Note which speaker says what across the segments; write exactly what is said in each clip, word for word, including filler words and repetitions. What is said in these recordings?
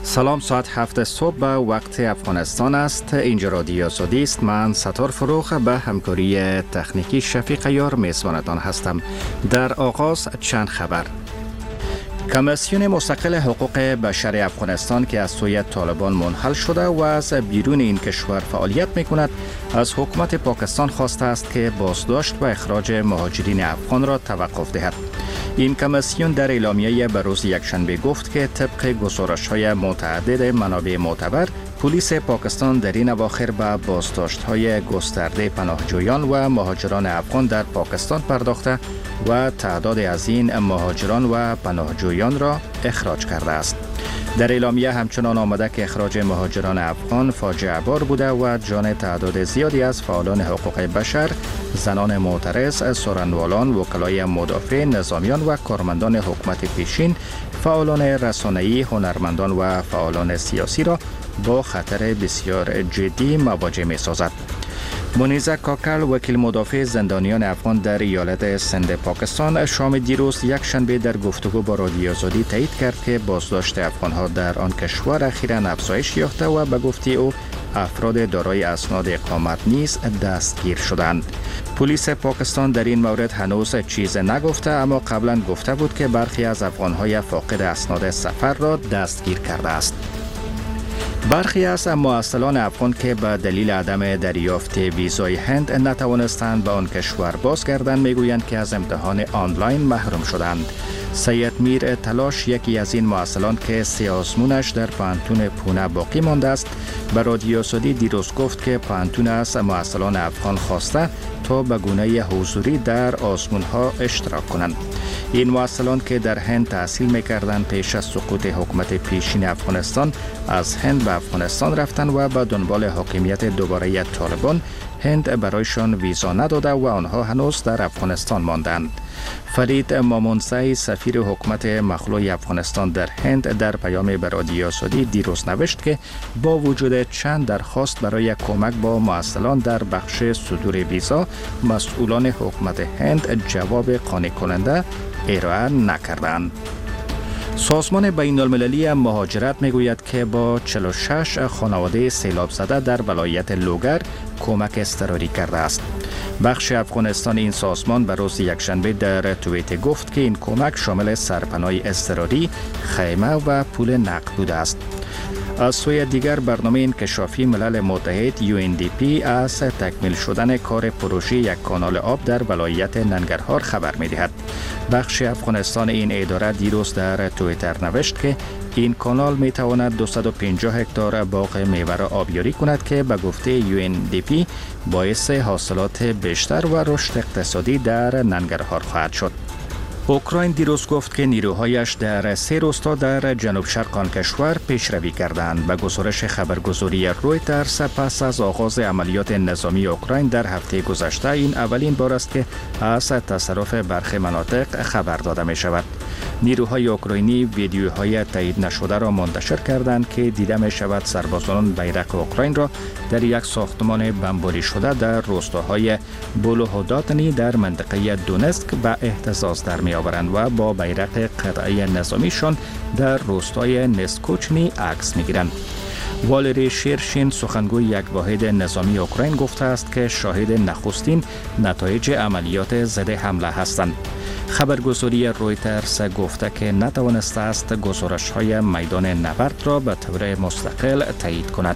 Speaker 1: سلام، ساعت هفت صبح به وقت افغانستان است. اینجا رادیو آزادی است. من ستار فروغ به همکاری تکنیکی شفیق یار میزبانتان هستم. در آغاز چند خبر. کمیسیون مستقل حقوق بشر افغانستان که از سوی طالبان منحل شده و از بیرون این کشور فعالیت میکند، از حکومت پاکستان خواسته است که بازداشت و اخراج مهاجرین افغان را توقف دهد. این کمیسیون در اعلامیه به روز یکشنبه گفت که طبق گزارش‌های متعدد منابع معتبر، پلیس پاکستان در این اواخر به بازداشت‌های گسترده پناهجویان و مهاجران افغان در پاکستان پرداخته و تعداد از این مهاجران و پناهجویان را اخراج کرده است. در اعلامیه همچنان آمده که اخراج مهاجران افغان فاجعه بار بوده و جان تعداد زیادی از فعالان حقوق بشر، زنان معترض، سخنرانان، وکلای مدافع، نظامیان و کارمندان حکومت پیشین، فعالان رسانه‌ای، هنرمندان و فعالان سیاسی را با خطر بسیار جدی مواجه می‌سازد. منیزه کاکل، وکیل مدافع زندانیان افغان در ایالت سند پاکستان، شام دیروز یک شنبه در گفتگو با رادیو آزادی تایید کرد که بازداشت افغان‌ها در آن کشور اخیراً افزایش یافته و به گفته او افراد دارای اسناد اقامت نیز دستگیر شدند. پلیس پاکستان در این مورد هنوز چیز نگفته، اما قبلا گفته بود که برخی از افغان‌های فاقد اسناد سفر را دستگیر کرده است. برخی از معسلان افغان که به دلیل عدم دریافت ویزای هند نتوانستند به آن کشور بازگردند میگویند که از امتحان آنلاین محروم شدند. سید میر تلاش، یکی از این معسلان که سه آزمونش در پانتون پونه باقی مانده است، به رادیو آزادی دیروز گفت که پانتون از معسلان افغان خواسته تا به گونه حضوری در آزمونها اشتراک کنند. این معسلان که در هند تحصیل میکردند پیش از سقوط حکومت پیشین افغانستان از هند به افغانستان رفتند و به دنبال حاکمیت دوباره طالبان هند برایشان ویزا نداده و آنها هنوز در افغانستان ماندند. فرید مامونزی، سفیر حکومت مخلوع افغانستان در هند، در پیام به رادیو آزادی دیروز نوشت که با وجود چند درخواست برای کمک با معسلان در بخش صدور ویزا، مسئولان حکومت هند جواب قانع کننده ارائه نکردند. سازمان بین المللی مهاجرت میگوید که با چهل و شش خانواده سیلاب زده در ولایت لوگر کمک اضطراری کرده است. بخش افغانستان این سازمان به روز یکشنبه در توییت گفت که این کمک شامل سرپناه اضطراری، خیمه و پول نقد بوده است. از سوی دیگر، برنامه انکشافی ملل متحد یو ان دی پی از تکمیل شدن کار پروژه یک کانال آب در ولایت ننگرهار خبر می‌دهد. بخش افغانستان این اداره دیروز در توییتر نوشت که این کانال می‌تواند دویست و پنجاه هکتار باغ میوه را آبیاری کند که به گفته یو ان دی پی باعث حاصلات بیشتر و رشد اقتصادی در ننگرهار خواهد شد. اوکراین دیروز گفت که نیروهایش در سه روستا در جنوب شرق آن کشور پیشروی کردند. به گزارش خبرگزاری رویترز، پس از آغاز عملیات نظامی اوکراین در هفته گذشته، این اولین بار است که از تصرف برخی مناطق خبر داده می شود. نیروهای اوکراینی ویدیوهای تایید نشده را منتشر کردند که دیده می شود سربازان بیرق اوکراین را در یک ساختمان بمباری شده در روستاهای بولوهوداتنی در منطقه دونسک به اهتزاز در می آورند و با بیرق قطعه نظامیشان در روستای نسکوچنی عکس می گیرند. والری شیرشین، سخنگوی یک واحد نظامی اوکراین، گفته است که شاهد نخستین نتایج عملیات ضد حمله هستند. خبرگزاری رویترز گفته که نتوانسته است گزارش‌های میدان نبرد را به طور مستقل تایید کند.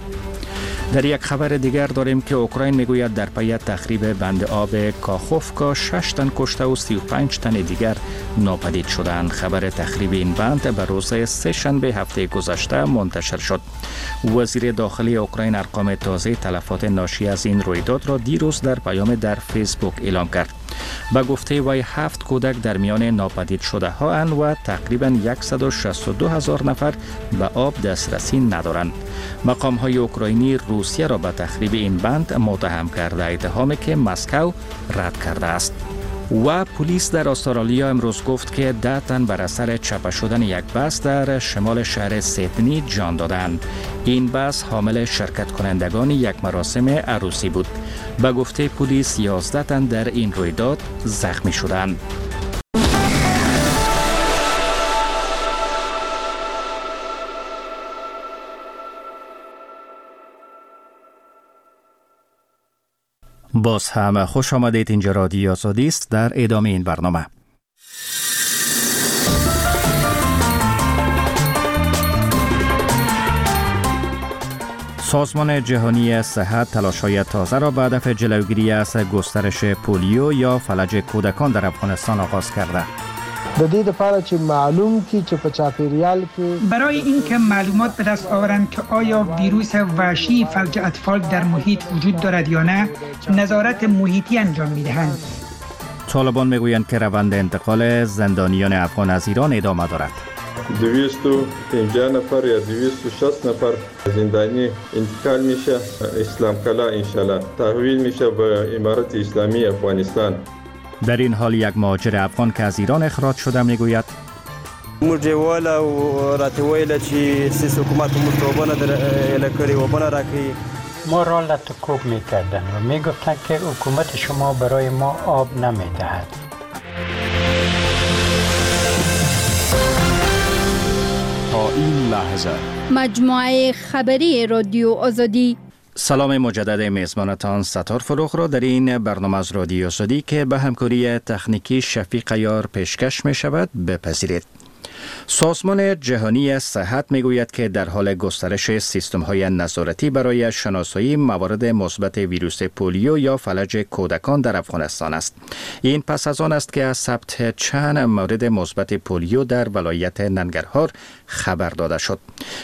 Speaker 1: در یک خبر دیگر داریم که اوکراین میگوید در پی تخریب بند آب کاخوفکا شش تن کشته و سی و پنج تن دیگر ناپدید شدند. خبر تخریب این بند به روز سه شنبه هفته گذشته منتشر شد. وزیر داخلی اوکراین ارقام تازه تلفات ناشی از این رویداد را دیروز در پیام در فیسبوک اعلام کرد. به گفته وی هفت کودک در میان ناپدید شده ها اند و تقریباً صد و شصت و دو هزار نفر به آب دسترسی ندارند. مقام های اوکراینی روسیه را به تخریب این بند متهم کرده، اتهامی که مسکو رد کرده است. و پلیس در استرالیا امروز گفت که ده تن بر اثر چپه شدن یک بس در شمال شهر سیدنی جان دادند. این بس حامل شرکت کنندگان یک مراسم عروسی بود. به گفته پلیس یازده تن در این رویداد زخمی شدند. باز هم خوش آمدید. اینجا رادیو آزادی است. در ادامه این برنامه سازمان جهانی صحت تلاش‌های تازه را به هدف جلوگیری از گسترش پولیو یا فلج کودکان در افغانستان آغاز کرده.
Speaker 2: د دې لپاره چې معلوم کی چې په چاپیریال کې
Speaker 3: برای اینکه معلومات به دست آورند که آیا ویروس وحشی فلج اطفال در محیط وجود دارد یا نه، نظارت محیطی انجام می‌دهند.
Speaker 1: طالبان میگویند که روند انتقال زندانیان افغان از ایران ادامه دارد.
Speaker 4: دویست و پنجاه نفر یا دویست و شصت نفر زندانی انتقال میشه اسلام کلا انشالله تحویل میشه به امارت اسلامی افغانستان.
Speaker 1: در این حال یک مهاجر افغان که از ایران اخراج شده میگوید
Speaker 5: موږ و راته ویل چې سیس حکومت موږ ته وبنه در کړي وبنه راکړي.
Speaker 6: ما را لطکوب میکردن و میگفتن که حکومت شما برای ما آب نمیدهد.
Speaker 1: تا این لحظه
Speaker 7: مجموعه خبری رادیو آزادی.
Speaker 1: سلام مجدد میزبانتان ستار فروغ را در این برنامه از رادیو آزادی که به همکاری تکنیکی شفیق یار پیشکش می شود بپذیرید. سازمان جهانی صحت می گوید که در حال گسترش سیستم های نظارتی برای شناسایی موارد مثبت ویروس پولیو یا فلج کودکان در افغانستان است. این پس از آن است که از ثبت چند مورد مثبت پولیو در ولایت ننگرهار خبر داده شد.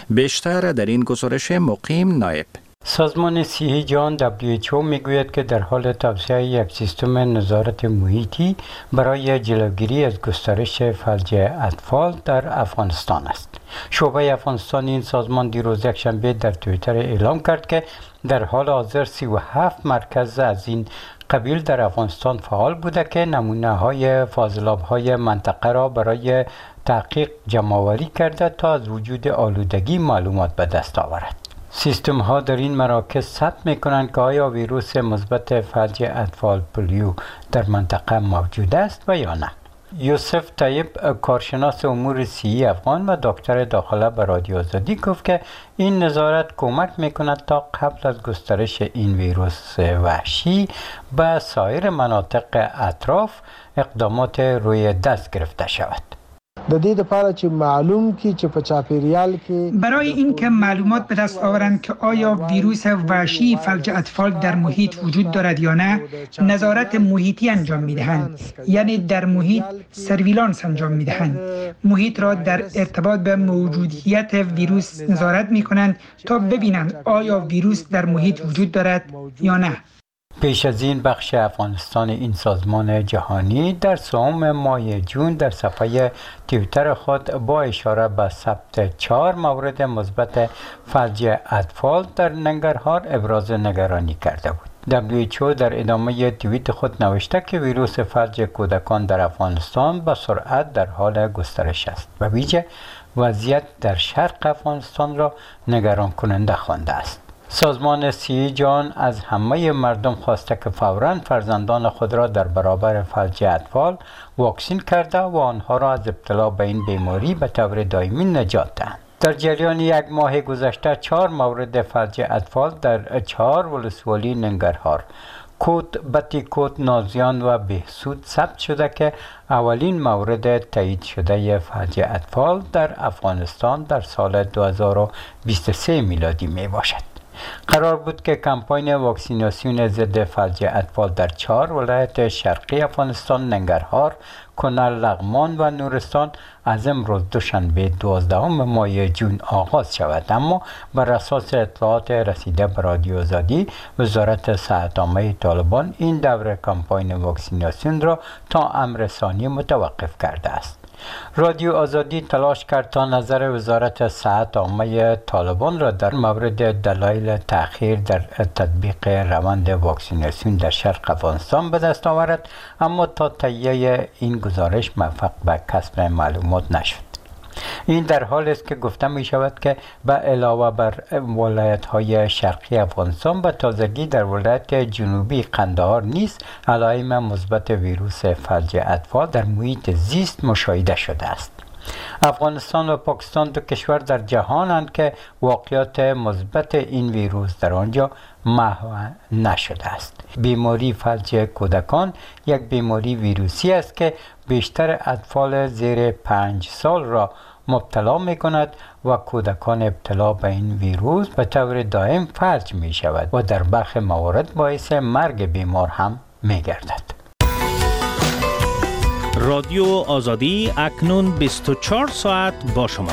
Speaker 1: بیشتر در این گزارش مقیم نایب.
Speaker 6: سازمان صحت جهان دبلیو اچ او میگوید که در حال توسعه یک سیستم نظارت محیطی برای جلوگیری از گسترش فلج اطفال در افغانستان است. شعبه افغانستان این سازمان دیروز یکشنبه در توییتر اعلام کرد که در حال حاضر سی و هفت مرکز از این قبیل در افغانستان فعال بوده که نمونه های فاضلاب های منطقه را برای تحقیق جمع‌آوری کرده تا از وجود آلودگی معلومات به دست آورد. سیستم ها در این مراکز ثبت می کنند که آیا ویروس مثبت فلج اطفال پولیو در منطقه موجود است و یا نه. یوسف طیب کارشناس امور صحی افغان و دکتر داخله به رادیو آزادی گفت که این نظارت کمک می کند تا قبل از گسترش این ویروس وحشی به سایر مناطق اطراف اقدامات روی دست گرفته شود.
Speaker 2: د دې لپاره چې معلوم کی چې په چاپیریال کې
Speaker 3: برای اینکه معلومات به دست آورند که آیا ویروس وحشی فلج اطفال در محیط وجود دارد یا نه، نظارت محیطی انجام می‌دهند. یعنی در محیط سرویلانس انجام می‌دهند. محیط را در ارتباط به موجودیت ویروس نظارت می‌کنند تا ببینند آیا ویروس در محیط وجود دارد یا نه.
Speaker 6: پیش از این بخش افغانستان این سازمان جهانی در سوم ماه جون در صفحه توییتر خود با اشاره به ثبت چهار مورد مثبت فلج اطفال در ننگرهار ابراز نگرانی کرده بود. دبلیو اچ او در ادامه توییت خود نوشته که ویروس فلج کودکان در افغانستان به سرعت در حال گسترش است و ویژه وضعیت در شرق افغانستان را نگران کننده خوانده است. سازمان صحت جهان از همه مردم خواسته که فوراً فرزندان خود را در برابر فلج اطفال واکسین کرده و آنها را از ابتلا به این بیماری به طور دائمی نجات دهند. در جریان یک ماه گذشته چهار مورد فلج اطفال در چهار ولسوالی ننگرهار، کوت، بتی کوت، نازیان و بهسود ثبت شده که اولین مورد تایید شده فلج اطفال در افغانستان در سال دو هزار و بیست و سه میلادی می باشد. قرار بود که کمپاین واکسیناسیون ضد فلج اطفال در چهار ولایت شرقی افغانستان ننگرهار، کنر، لغمان و نورستان از امروز دوشنبه دوازدهم ماه جون آغاز شود، اما بر اساس اطلاعات رسیده به رادیو آزادی وزارت صحت عامه طالبان این دوره کمپاین واکسیناسیون را تا امر ثانی متوقف کرده است. رادیو آزادی تلاش کرد تا نظر وزارت صحت عامه طالبان را در مورد دلایل تأخیر در تطبیق روند واکسیناسیون در شرق افغانستان به دست آورد، اما تا تهیه این گزارش موفق به کسب معلومات نشد. این در حالی است که گفته می شود که به علاوه بر ولایت های شرقی افغانستان به تازگی در ولایت جنوبی قندهار نیز علائم مثبت ویروس فلج اطفال در محیط زیست مشاهده شده است. افغانستان و پاکستان دو کشور در جهانند که واقعیت مثبت این ویروس در آنجا محو نشده است. بیماری فلج کودکان یک بیماری ویروسی است که بیشتر اطفال زیر پنج سال را مبتلا می کند و کودکان ابتلا به این ویروس به طور دائم فلج می شود و در برخی موارد باعث مرگ بیمار هم می گردد.
Speaker 8: رادیو آزادی اکنون بیست و چهار ساعت با شما.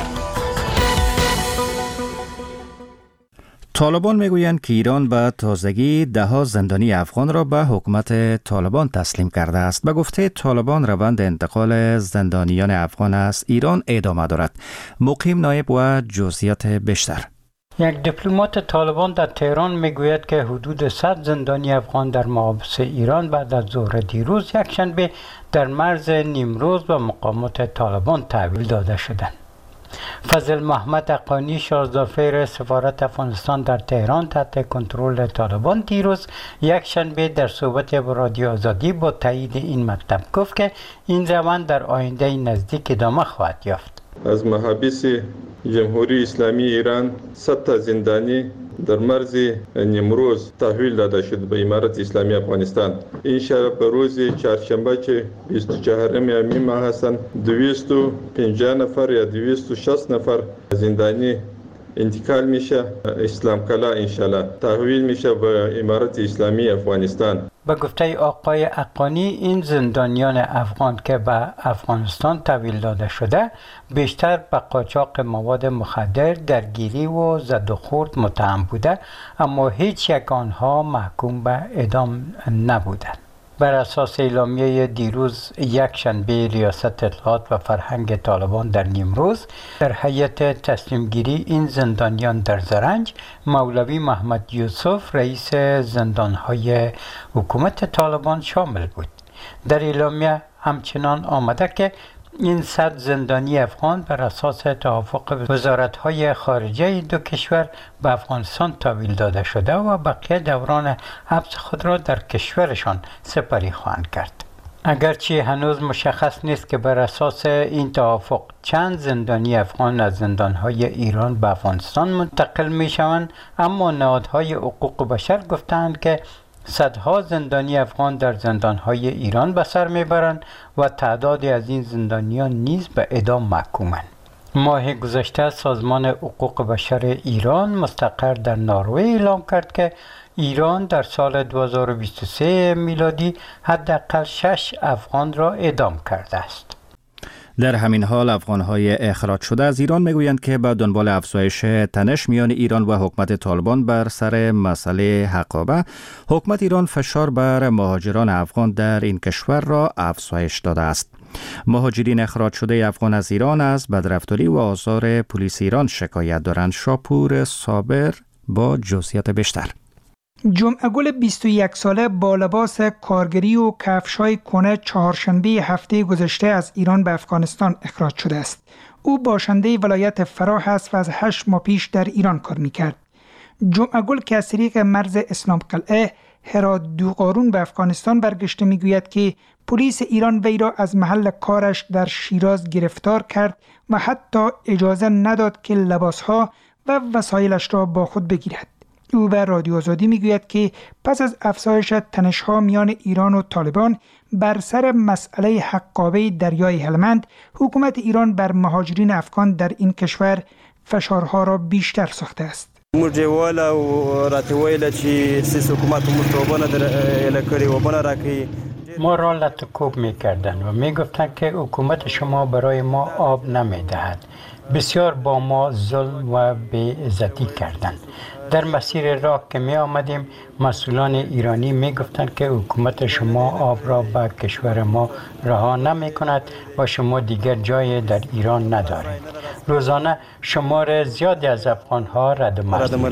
Speaker 1: طالبان میگویند که ایران به تازگی ده ها زندانی افغان را به حکومت طالبان تسلیم کرده است. به گفته طالبان روند انتقال زندانیان افغان از ایران ادامه دارد. مقیم نایب و جزئیات بیشتر.
Speaker 6: یک دیپلمات طالبان در تهران میگوید که حدود صد زندانی افغان در محابس ایران بعد از ظهر دیروز یکشنبه در مرز نیمروز و مقامات طالبان تحویل داده شدند. فضل محمد حقانی شازده‌فیر سفارت افغانستان در تهران تحت کنترل طالبان دیروز یک شنبه در صحبت با رادیو آزادی با تایید این مطلب گفت که این روند در آینده نزدیک ادامه خواهد یافت.
Speaker 4: از محابس جمهوری اسلامی ایران صد تا زندانی در مرز نیمروز تحویل داده شد به امارت اسلامی افغانستان. این شب به روز چهارشنبه که بیست و چهارم می ماه هستند دویست و پنجاه نفر یا دویست و شصت نفر زندانی انتقال میشه اسلام کلا انشالله تحویل میشه به امارت اسلامی افغانستان.
Speaker 6: به گفته آقای حقانی این زندانیان افغان که به افغانستان تحویل داده شده بیشتر به قاچاق مواد مخدر، درگیری و زد و خورد متهم بوده، اما هیچ یک آنها محکوم به اعدام نبودند. بر اساس اعلامیه دیروز یک شنبه ریاست اطلاعات و فرهنگ طالبان در نیمروز در هیئت تسلیمگیری این زندانیان در زرنج مولوی محمد یوسف رئیس زندانهای حکومت طالبان شامل بود. در اعلامیه همچنان آمده که این صد زندانی افغان بر اساس توافق وزارت‌های خارجه دو کشور به افغانستان تحویل داده شده و بقیه دوران حبس خود را در کشورشان سپری خواهند کرد. اگرچه هنوز مشخص نیست که بر اساس این توافق چند زندانی افغان از زندان‌های ایران به افغانستان منتقل می‌شوند، اما نهادهای حقوق بشر گفتند که صدها زندانی افغان در زندانهای ایران به سر میبرند و تعدادی از این زندانیان نیز به اعدام محکومند. ماه گذشته سازمان حقوق بشر ایران مستقر در نروژ اعلام کرد که ایران در سال دو هزار و بیست و سه میلادی حداقل شش افغان را اعدام کرده است.
Speaker 1: در همین حال افغان‌های اخراج شده از ایران میگویند که به دنبال افزایش تنش میان ایران و حکومت طالبان بر سر مسئله حقابه، حکومت ایران فشار بر مهاجران افغان در این کشور را افزایش داده است. مهاجرین اخراج شده افغان از ایران از بدرفتاری و آزار پلیس ایران شکایت دارند. شاپور صابر با جزئیات بیشتر.
Speaker 3: جمعه گل بیست و یک ساله با لباس کارگری و کفش‌های کهنه چهارشنبه هفته گذشته از ایران به افغانستان اخراج شده است. او باشنده ولایت فراه است و از هشت ماه پیش در ایران کار می‌کرد. جمعه گل که از طریق مرز اسلام قلعه هرات دو قارون به افغانستان برگشته می‌گوید که پلیس ایران وی را از محل کارش در شیراز گرفتار کرد و حتی اجازه نداد که لباس‌ها و وسایلش را با خود بگیرد. او به رادیو آزادی میگوید که پس از افزایش تنش‌ها میان ایران و طالبان بر سر مسئله حقابه دریای هلمند، حکومت ایران بر مهاجرین افغان در این کشور فشارها را بیشتر ساخته است.
Speaker 5: مرجواله و راتویل چې سیس حکومت مستوبانه در الکری و بنا راکی
Speaker 6: ما را لطکوب میکردند و میگفتند که حکومت شما برای ما آب نمیدهد. بسیار با ما ظلم و بی‌عزتی کردند. در مسیر راه که می آمدیم مسئولان ایرانی می گفتند که حکومت شما آب را به کشور ما رها نمی کند و شما دیگر جای در ایران ندارید. روزانه شمار زیادی از افغان ها ردمرز می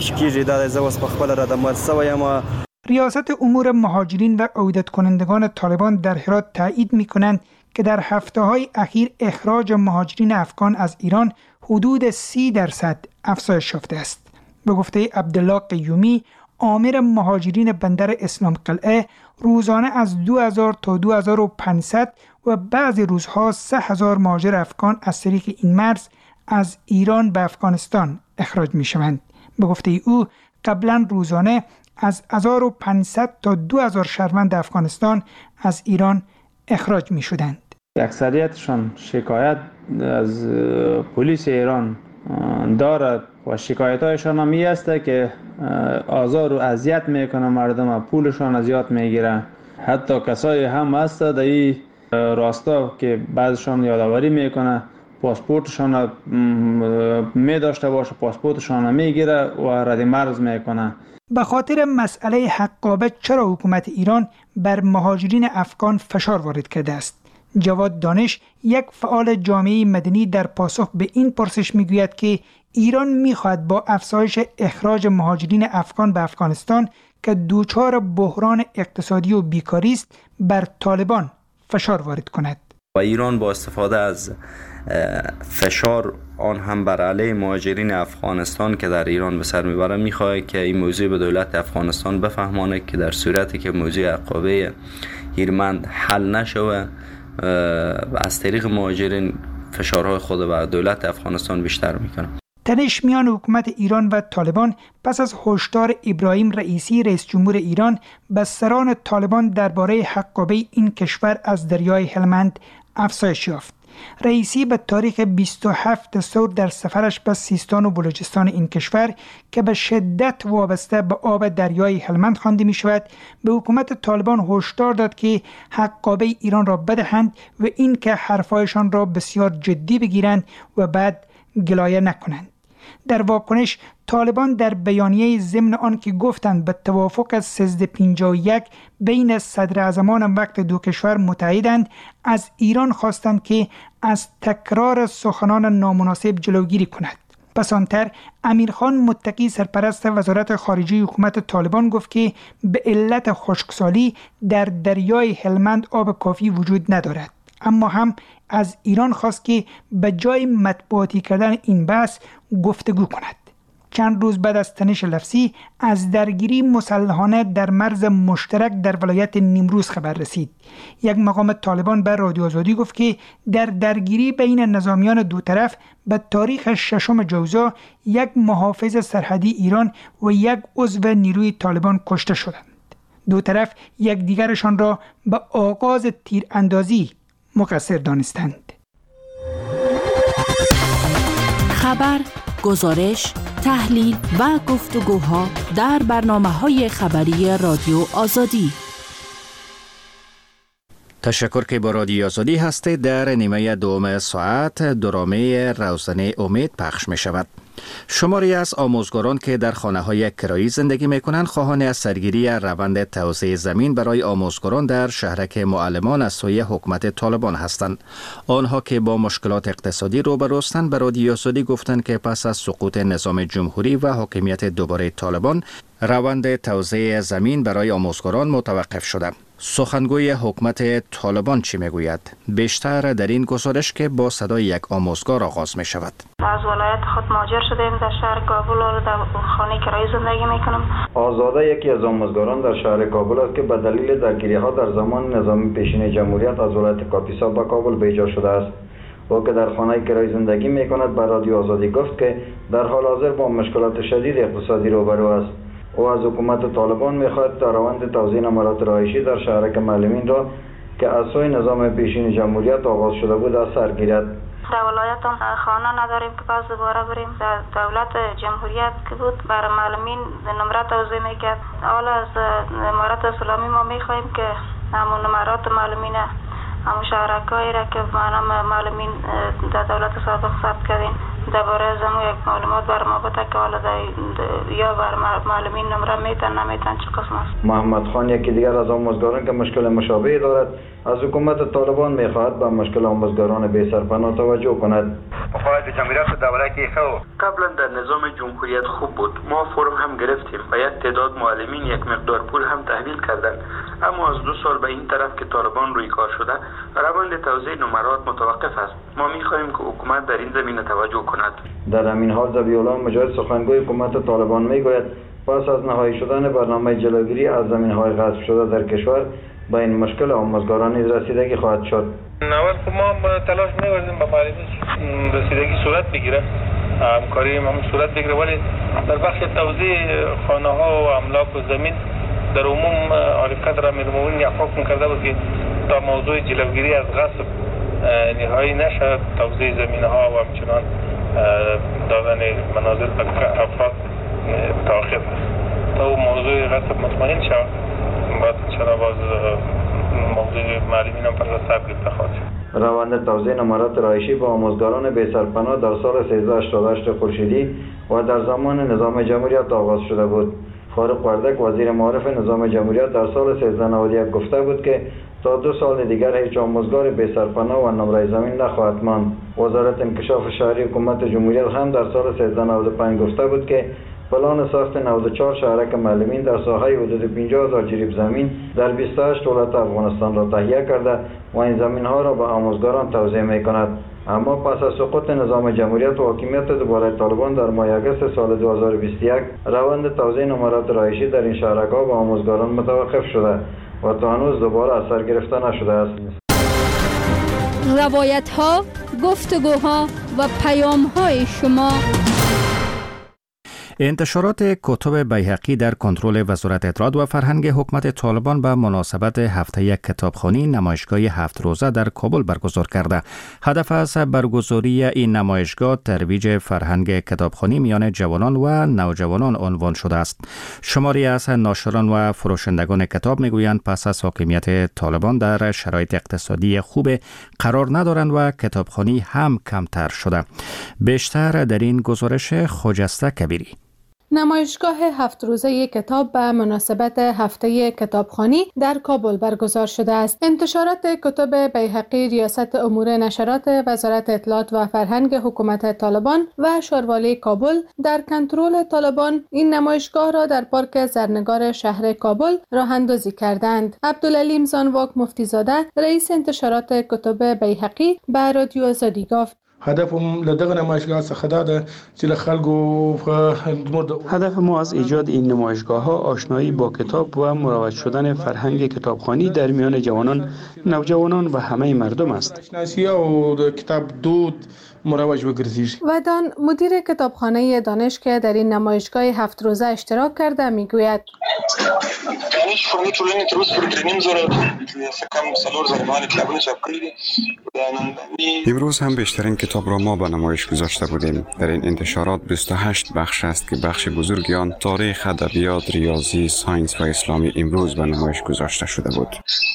Speaker 6: شوند.
Speaker 3: ریاست امور مهاجرین و عودت کنندگان طالبان در هرات تایید می کنند که در هفته های اخیر اخراج مهاجرین افغان از ایران حدود سی درصد افزایش یافته است. به گفته عبدالله قیومی، آمر مهاجرین بندر اسلام قلعه، روزانه از دو هزار تا دو هزار و پانصد و بعضی روزها سه هزار مهاجر افغان از طریق این مرز از ایران به افغانستان اخراج می شوند. به گفته او قبلا روزانه از هزار و پانصد تا دو هزار شهروند افغانستان از ایران اخراج می شدند.
Speaker 9: اکثریتشان شکایت از پلیس ایران دارد و شکایت هایشان هم این است که آزار و اذیت میکنه مردم، پولشان زیاد میگیره. حتی کسایی هم هست در این راستا که بعضشان یادآوری میکنه پاسپورتشان می داشته باشه، پاسپورتشان میگیره و رد مرز میکنه.
Speaker 3: به خاطر مسئله حقابه چرا حکومت ایران بر مهاجرین افغان فشار وارد کرده است؟ جواد دانش، یک فعال جامعه مدنی، در پاسخ به این پرسش میگوید که ایران میخواهد با افزایش اخراج مهاجرین افغان به افغانستان که دوچار بحران اقتصادی و بیکاری است بر طالبان فشار وارد کند.
Speaker 10: و ایران با استفاده از فشار آن هم بر علیه مهاجرین افغانستان که در ایران به سر میبره میخواهد که این موضوع به دولت افغانستان بفهمانه که در صورتی که موضوع عقابه هیرمند حل نشوه از طریق مهاجرین فشارهای خود بر دولت افغانستان بیشتر میکنه.
Speaker 3: تنش میان حکومت ایران و طالبان پس از هشدار ابراهیم رئیسی رئیس جمهور ایران به سران طالبان درباره حقابه این کشور از دریای هلمند افزایش یافت. رئیسی به تاریخ بیست و هفتم ثور در سفرش به سیستان و بلوچستان این کشور که به شدت وابسته به آب دریای هلمند خوانده می شود به حکومت طالبان هشدار داد که حقابه ایران را بدهند و این که حرفایشان را بسیار جدی بگیرند و بعد گلایه نکنند. در واکنش طالبان در بیانیه ضمن آن که گفتند به توافق از سیزده پنجاه و یک بین صدراعظمان وقت دو کشور متحدند، از ایران خواستند که از تکرار سخنان نامناسب جلوگیری کند. پس آنتر امیرخان متقی سرپرست وزارت خارجه حکومت طالبان گفت که به علت خشکسالی در دریای هلمند آب کافی وجود ندارد، اما هم از ایران خواست که به جای مطبوعاتی کردن این بحث گفتگو کند. چند روز بعد از تنش لفظی از درگیری مسلحانه در مرز مشترک در ولایت نیمروز خبر رسید. یک مقام طالبان به رادیو آزادی گفت که در درگیری بین نظامیان دو طرف به تاریخ ششم جوزا یک محافظ سرحدی ایران و یک عضو نیروی طالبان کشته شدند. دو طرف یکدیگرشان را به آغاز تیراندازی مقصر دانستند.
Speaker 11: خبر، گزارش، تحلیل و گفتگوها در برنامه‌های خبری رادیو آزادی.
Speaker 1: تشکر که با رادیو آزادی هستید. در نیمه دوم ساعت درامه روزنه امید پخش می شود. شماری از آموزگاران که در خانه‌های کرایی زندگی می‌کنند خواهان از سرگیری روند توزیع زمین برای آموزگاران در شهرک معلمان از سوی حکومت طالبان هستند. آنها که با مشکلات اقتصادی روبروستند به رادیو آزادی گفتند که پس از سقوط نظام جمهوری و حاکمیت دوباره طالبان روند توزیع زمین برای آموزگاران متوقف شده. سخنگوی حکومت طالبان چی میگوید؟ بیشتر در این گزارش که با صدای یک آموزگار آغاز می شود.
Speaker 12: از ولایت خود مهاجر شدیم، در شهر کابل و در خانه کرایی زندگی میکنم.
Speaker 13: آزاده یکی از آموزگاران در شهر کابل است که به دلیل درگیری ها در زمان نظام پیشین جمهوریت از ولایت کاپیسا به کابل بیجا شده است. او که در خانه کرایی زندگی میکند به رادیو آزادی گفت که در حال حاضر با مشکلات شدید اقتصادی روبرو است. او از حکومت طالبان میخواهد تا روند توزیع نمرات رهایشی در شهرک معلمین را که از سوی نظام پیشین جمهوریت آغاز شده بود از سر گیرد.
Speaker 12: در ولایت خانه نداریم که پس دوباره بریم. در دولت جمهوریت که بود برای معلمین نمرات توزیع میکرد. حالا از امارت اسلامی ما میخواهیم که همون نمرات معلمین همون شهرکایی را که معلمین در دولت سابق ثبت کردین درباره از همون یک معلومات بر ما بده که حالا یا بر معلمین نمره میتن نمیتن چه قسم است.
Speaker 13: محمد خان یکی دیگر از آموزگاران که مشکل مشابهی دارد از حکومت طالبان میخواهد به مشکل آموزگاران بی سرپناه توجه کند.
Speaker 14: مخالف جمهوریت دولتی خو قبلا در نظام جمهوریت خوب بود. ما فرم هم گرفتیم و یک تعداد معلمین یک مقدار پول هم تحویل کردند، اما از دو سال به این طرف که طالبان روی کار شده روند توزیع نمرات متوقف است. ما میخواهیم که حکومت در این زمینه توجه کند.
Speaker 13: در همین حال ذبیح الله مجاهد سخنگوی حکومت طالبان میگوید پس از نهایی شدن برنامه جلوگیری از زمین‌های غصب شده در کشور به این مشکل آموزگاران نیز رسیدگی خواهد شد.
Speaker 14: اول که ما تلاش می‌کردیم به معلمی رسیدگی صورت بگیره، همکاری هم صورت بگیره، ولی در بخش توزیع خانه‌ها و املاک و زمین در عموم حرکت را می‌رمونیم یا حکم کرده بود که تا موضوع جلوگیری از غصب نهایی نشد، توزیع زمین‌ها و همچنان دادن منازل به افراد تأخیر تا موضوع غصب مطمئن شد، بعد چرا باز موضوع معلمین هم پر صبر اتخاذ شد.
Speaker 13: روند توزیع نمرات رهایشی به آموزگاران بی سرپناه در سال سیزده هشتاد و هشت خورشیدی و در زمان نظام جمهوریت آغاز شده بود. فاروق وردک وزیر معارف نظام جمهوریت در سال سیزده نود و یک گفته بود که تا دو سال دیگر هیچ آموزگار بی سرپناه و نمره زمین نخواهد ماند. وزارت انکشاف شهری حکومت جمهوریت هم در سال سیزده نود و پنج گفته بود که پلان ساخت نود و چهار شهرک معلمین در ساحه حدود پنجاه هزار جریب زمین در بیست و هشت ولایت افغانستان را تهیه کرده و این زمین‌ها را به آموزگاران توزیع می‌کند. اما پس از سقوط نظام جمهوریت و حاکمیت دوباره طالبان در ماه آگوست سال دو هزار و بیست و یک روند توزیع نمرات رهایشی در این شهرک‌ها به آموزگاران متوقف شده و تا هنوز دوباره اثر گرفته نشده است.
Speaker 7: روایت‌ها، گفتگوها و پیام‌های شما.
Speaker 1: انتشارات کتب بیهقی در کنترل وزارت اطلاعات و فرهنگ حکومت طالبان به مناسبت هفته کتابخوانی نمایشگاه هفت روزه در کابل برگزار کرده. هدف از برگزاری این نمایشگاه ترویج فرهنگ کتابخوانی میان جوانان و نوجوانان عنوان شده است. شماری از ناشران و فروشندگان کتاب میگویند پس از حاکمیت طالبان در شرایط اقتصادی خوب قرار ندارند و کتابخوانی هم کمتر شده. بیشتر در این گزارش خجسته کبیری.
Speaker 15: نمایشگاه هفت روزه کتاب به مناسبت هفته کتابخوانی در کابل برگزار شده است. انتشارات کتب بیهقی ریاست امور نشرات وزارت اطلاعات و فرهنگ حکومت طالبان و شاروالی کابل در کنترل طالبان این نمایشگاه را در پارک زرنگار شهر کابل راه اندازی کردند. عبدالعلیم زانواک مفتیزاده رئیس انتشارات کتب بیهقی به رادیو آزادی گفت:
Speaker 16: هدفم لدغه نمایشگاه څخه دا ده چې له خلکو
Speaker 17: هدف ما از ایجاد این نمایشگاه ها آشنایی با کتاب و مروج شدن فرهنگ کتابخوانی در میان جوانان، نوجوانان و همه مردم است.
Speaker 16: شناسی او د کتاب دود مروج وګرځي.
Speaker 15: ودان مدیر کتابخانه دانش که در این نمایشگاه هفت روزه اشتراک کرده میگوید:
Speaker 18: دانش فنی ټولنې تر اوسه پر درې نیم زره څه کم څلور زره نوي کتابونه چاپ کړي دي.
Speaker 19: امروز هم بیشترین کتاب را ما به نمایش گذاشته بودیم. در این انتشارات بیست و هشت بخش است که بخش بزرگی آن تاریخ، ادبیات، ریاضی، ساینس و اسلامی امروز به نمایش گذاشته شده بود.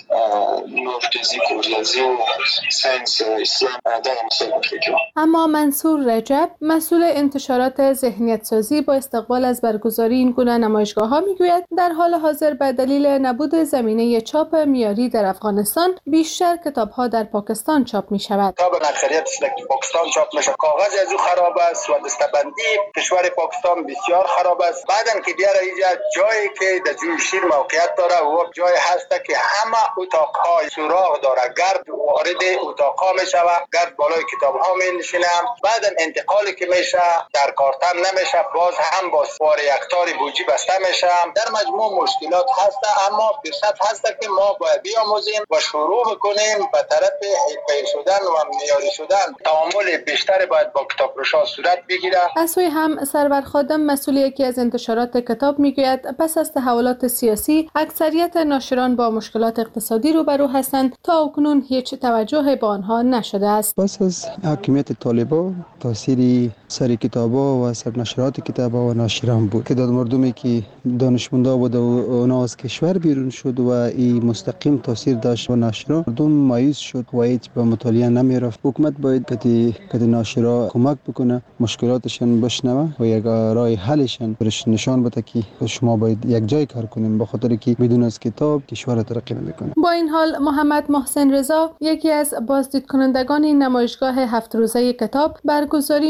Speaker 15: اما منصور رجب مسئول انتشارات ذهنیت سازی با استقبال از برگزاری این گونه نمایشگاه ها میگوید در حال حاضر به دلیل نبود زمینه چاپ معیاری در افغانستان بیشتر کتاب ها در پاکستان چاپ می شود.
Speaker 18: کتاب اکثریت در پاکستان چاپ میشه، کاغذ از او خراب است و دستبندی کشور پاکستان بسیار خراب است. بعدن که بیاره اینجا جایی که در جوی شیر موقعیت داره و جای هست که همه اتاق‌های سوراخ داره، گرد وارد اتاق‌ها میشه و گرد بالای کتاب‌ها می‌نشینم. بعدن انتقالی که میشه در کارتن نمیشه، باز هم با سوار یکتار بوجی بسته میشه. در مجموع مشکلات هست، اما فرصت هست که ما باید بیاموزیم و شروع کنیم به طرف حرفه‌ای شدن و معیاری شدن. تعامل بیشتر باید با کتابفروشان صورت بگیره.
Speaker 15: از سوی هم سرور خادم مسئول یکی از انتشارات کتاب میگوید پس از تحولات سیاسی اکثریت ناشران با مشکلات اقتصادی روبرو هستند، تا اکنون هیچ توجه به آنها نشده است.
Speaker 20: پس از حاکمیت طالبان تاثیر سر کتابا و سر نشرات کتابا و ناشران بود که در مردمی که دانشمندا بود و اونا از کشور بیرون شد و این مستقیم تاثیر داشت و ناشران مردم مایوس شد و هیچ به مطالعه نمیرفت. حکومت باید که که ناشرا کمک بکنه، مشکلاتشان بشنوه و یک راه حلشان برش نشان بده که شما باید یک جای کار کنیم، به خاطر که بدون از کتاب کشور ترقی نمیکنه.
Speaker 15: با این حال محمد محسن رضا یکی از بازدید کنندگان این نمایشگاه هفت روزه کتاب برگزاری این گونه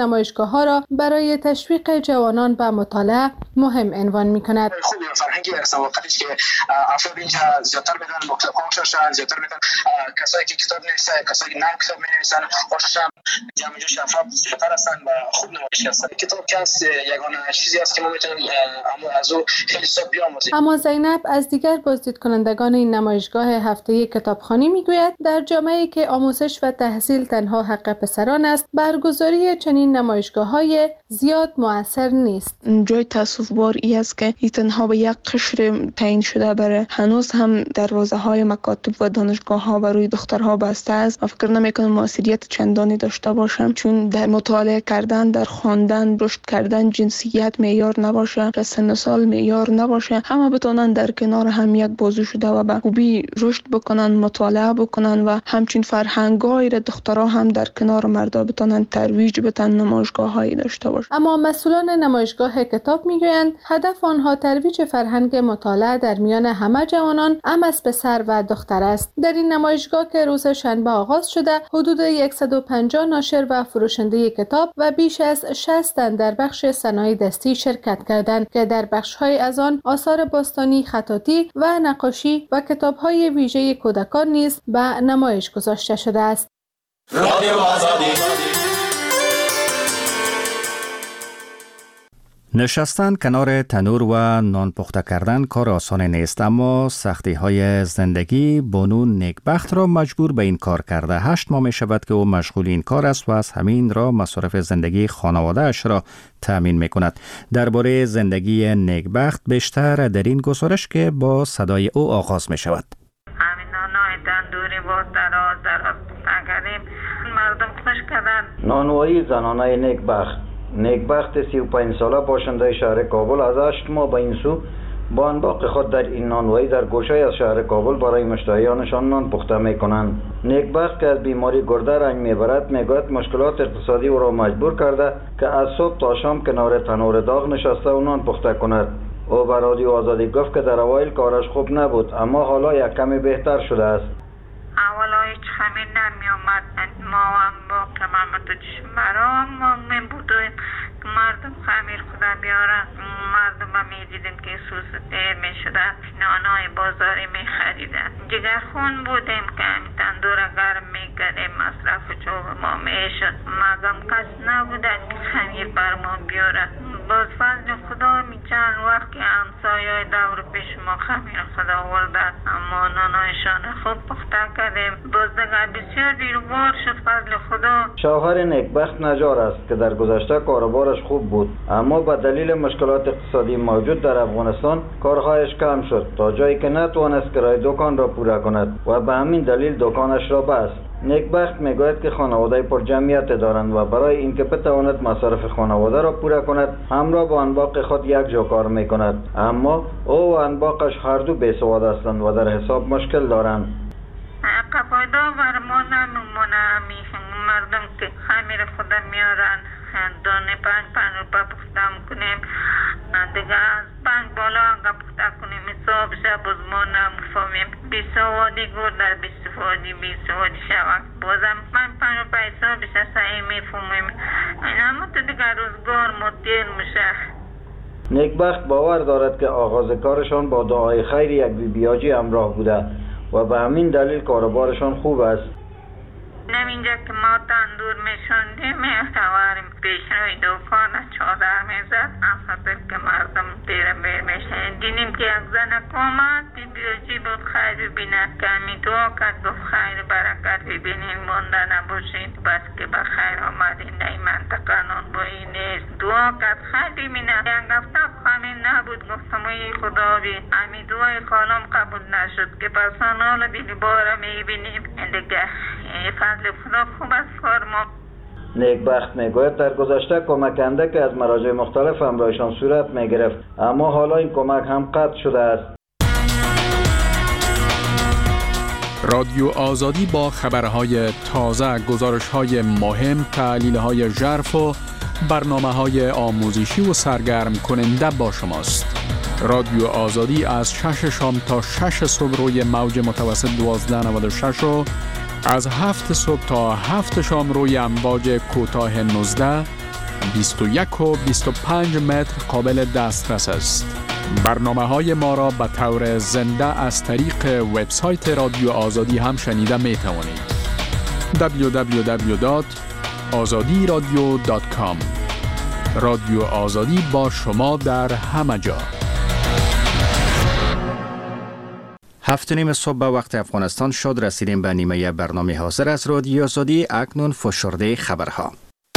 Speaker 15: نمایشگاه‌ها را برای تشویق جوانان به مطالعه مهم عنوان می‌کند.
Speaker 21: خوب فرهنگی هستن وقتی که افراد اینجا زیادتر می‌دونن با کتاب‌ها آشنا زیادتر می‌دونن کسایی که کتاب نویسن کسایی که نام کتاب می‌نویسن آشنا جمع جوش افراد زیادتر هستن و خوب نمایش هستن. کتاب که یگانه چیزی است که ما می‌تونیم از او خیلی ساب بیاموزیم.
Speaker 15: اما زینب از دیگر بازدید کنندگان این نمایشگاه هفته کتابخوانی میگوید در جامعه‌ای که آموزش و تحصیل تنها حق پسران است، برگزاری چنین نمایشگاه‌های زیاد مؤثر نیست.
Speaker 22: جای تأسف‌بار ای است که این تنها به یک قشر تعیین شده بره. هنوز هم دروازه‌های مکاتب و دانشگاه‌ها بر روی دخترها بسته است. من فکر نمی‌کنم موثریت چندانی داشته باشم، چون در مطالعه کردن، در خواندن، رشد کردن جنسیت معیار نباشه، سن و سال معیار نباشه. همه بتونن در کنار هم یک بازو شده و به خوبی رشد بکنن، مطالعه بکنن و همچین فرهنگ‌هایی را دخترها هم در کنار مردا بتونن ترویج بدن، نمایشگاه‌هایی داشته باشن.
Speaker 15: اما مسئولان نمایشگاه کتاب میگویند هدف آنها ترویج فرهنگ مطالعه در میان همه جوانان، ام از پسر و دختر است. در این نمایشگاه که روز شنبه آغاز شده، حدود صد و پنجاه ناشر و فروشنده کتاب و بیش از شصت تن در بخش صنایع دستی شرکت کردند که در بخش‌های از آن آثار باستانی، خطاطی و نقاشی و کتاب‌های ویژه کودکان نیز به نمایش گذاشته شده است. رادیو آزادی.
Speaker 1: نشستن کنار تنور و نان پخته کردن کار آسان نیست، اما سختی های زندگی بانو نیکبخت را مجبور به این کار کرده. هشت ماه می شود که او مشغول این کار است و از همین را مصارف زندگی خانواده اش را تأمین می کند. درباره زندگی نیکبخت بیشتر در این گزارش که با صدای او آغاز می شود.
Speaker 12: همین نانای تندوری با دراز دراز بگریم مردم خوش کردن.
Speaker 13: نانوایی زنانه نیکبخت نیکبخت سی و پنج ساله باشنده شهر کابل از هشت ماه به این سو با انباق خود در این نانوایی در گوشه از شهر کابل برای مشتریانشان نان پخته می کنند. نیکبخت که از بیماری گرده رنج میبرد میگوید مشکلات اقتصادی او را مجبور کرده که از صبح تا شام کنار تنور داغ نشسته و نان پخته کند. او به رادیو آزادی گفت که در اوایل کارش خوب نبود، اما حالا یک کمی بهتر شده است.
Speaker 12: اولا هیچ خمیر نمی آمد، ما هم با کمامت چشمرا ما می بودیم مردم خمیر خدا بیارن. مردم هم می دیدیم که سوز دیر می شدن، نانای بازاری می خریدن. جگر خون بودیم که همین تندور گرم می کردیم، مصرف چوب ما می شد. مگم کس نبودن که خمیر بر ما بیارن. باز فضل خدا می چند وقت که همسایه دور پیش ما خمیر خدا وردن، اما نانایشان خوب پخته کردیم. باز دیگر بسیار دیروار شد فضل خدا.
Speaker 13: شوهر نیکبخت نجار است که در گذشته کاروبارش خوب بود، اما به دلیل مشکلات اقتصادی موجود در افغانستان کارهایش کم شد تا جایی که نتوانست کرایه دکان را پوره کند و به همین دلیل دکانش را بست. نیکبخت میگوید که خانواده پر جمعیت دارند و برای اینکه بتواند مصارف خانواده را پوره کند همراه با انباق خود یک جا کار میکند، اما او و انباقش هر دو بیسواد هستند و در حساب مشکل دارند.
Speaker 12: قبایدا بر ما نمیمونه، مردم که خمیر خدا میارن دانه پنج پنج روپا پخته کنیم دیگه از پنج بالا انگه پخته کنیم حساب شب باز ما نمیفهمیم. بیسوادی گور در بیسوادی بیسوادی شود بازم پنج پنج روپا حساب شد صحیح میفهمیم. این همه تو دیگه روزگار مدیر میشه.
Speaker 13: نیکبخت باور دارد که آغاز کارشان با دعای خیر یک بی بیاجی همراه بوده و به همین دلیل کاروبارشان خوب است.
Speaker 12: نمینجا که ما تندور میشوندیم میتواریم پیش روی دکان چادر میزد افضل که مردم دیر بیر میشه. دیدیم که یک زن کامد بیاجی بود خیر ببینه که همی دعا کرد گفت خیر برکت ببینین مونده نباشید بس که به خیر آمدین در این منطقه نان بایی نیست. دعا کرد خیر ببینه یک هفته همین نبود گفتم ای خدا بی همی دعای خالم قبول نشد که پسان حالا دیدی باره میبینیم دیگه فضل خدا خوب است فرما.
Speaker 13: نیکبخت میگوید در گذشته کمکنده که از مراجع مختلف همراهشان صورت میگرفت، اما حالا این کمک هم قطع شده است.
Speaker 23: رادیو آزادی با خبرهای تازه، گزارش‌های مهم، تحلیل‌های ژرف و برنامه‌های آموزشی و سرگرم کننده با شماست. رادیو آزادی از شش شام تا شش صبح روی موج متوسط دوازده و نود و شش و از هفت صبح تا هفت شام روی امواج کوتاه نوزده بیست و یک و بیست و پنج متر قابل دسترس است. برنامه های ما را به طور زنده از طریق وبسایت رادیو آزادی هم شنیده می توانید. دبلیو دبلیو دبلیو دات آزادی رادیو دات کام. رادیو آزادی با شما در همه جا.
Speaker 1: هفت نیم صبح به وقت افغانستان شد. رسیدیم به نیمه برنامه حاضر از رادیو آزادی. اکنون فشرده خبرها.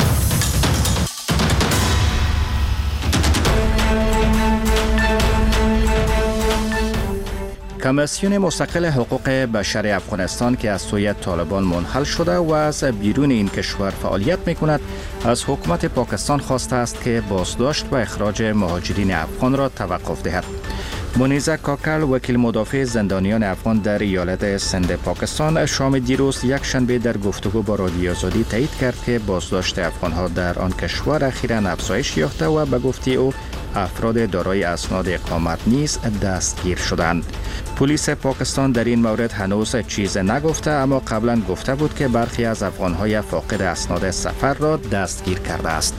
Speaker 1: کمیسیون مستقل حقوق بشر افغانستان که از سوی طالبان منحل شده و از بیرون این کشور فعالیت می‌کند، از حکومت پاکستان خواسته است که بازداشت و اخراج مهاجرین افغان را توقف دهد. منیزه کاکل، وکیل مدافع زندانیان افغان در ایالت سند پاکستان، شام دیروز یک شنبه در گفتگو با رادیو آزادی تایید کرد که بازداشت افغان‌ها در آن کشور اخیراً افزایش یافته و به گفته او افراد دارای اسناد اقامت نیز دستگیر شدند. پلیس پاکستان در این مورد هنوز چیز نگفته، اما قبلا گفته بود که برخی از افغان‌های فاقد اسناد سفر را دستگیر کرده است.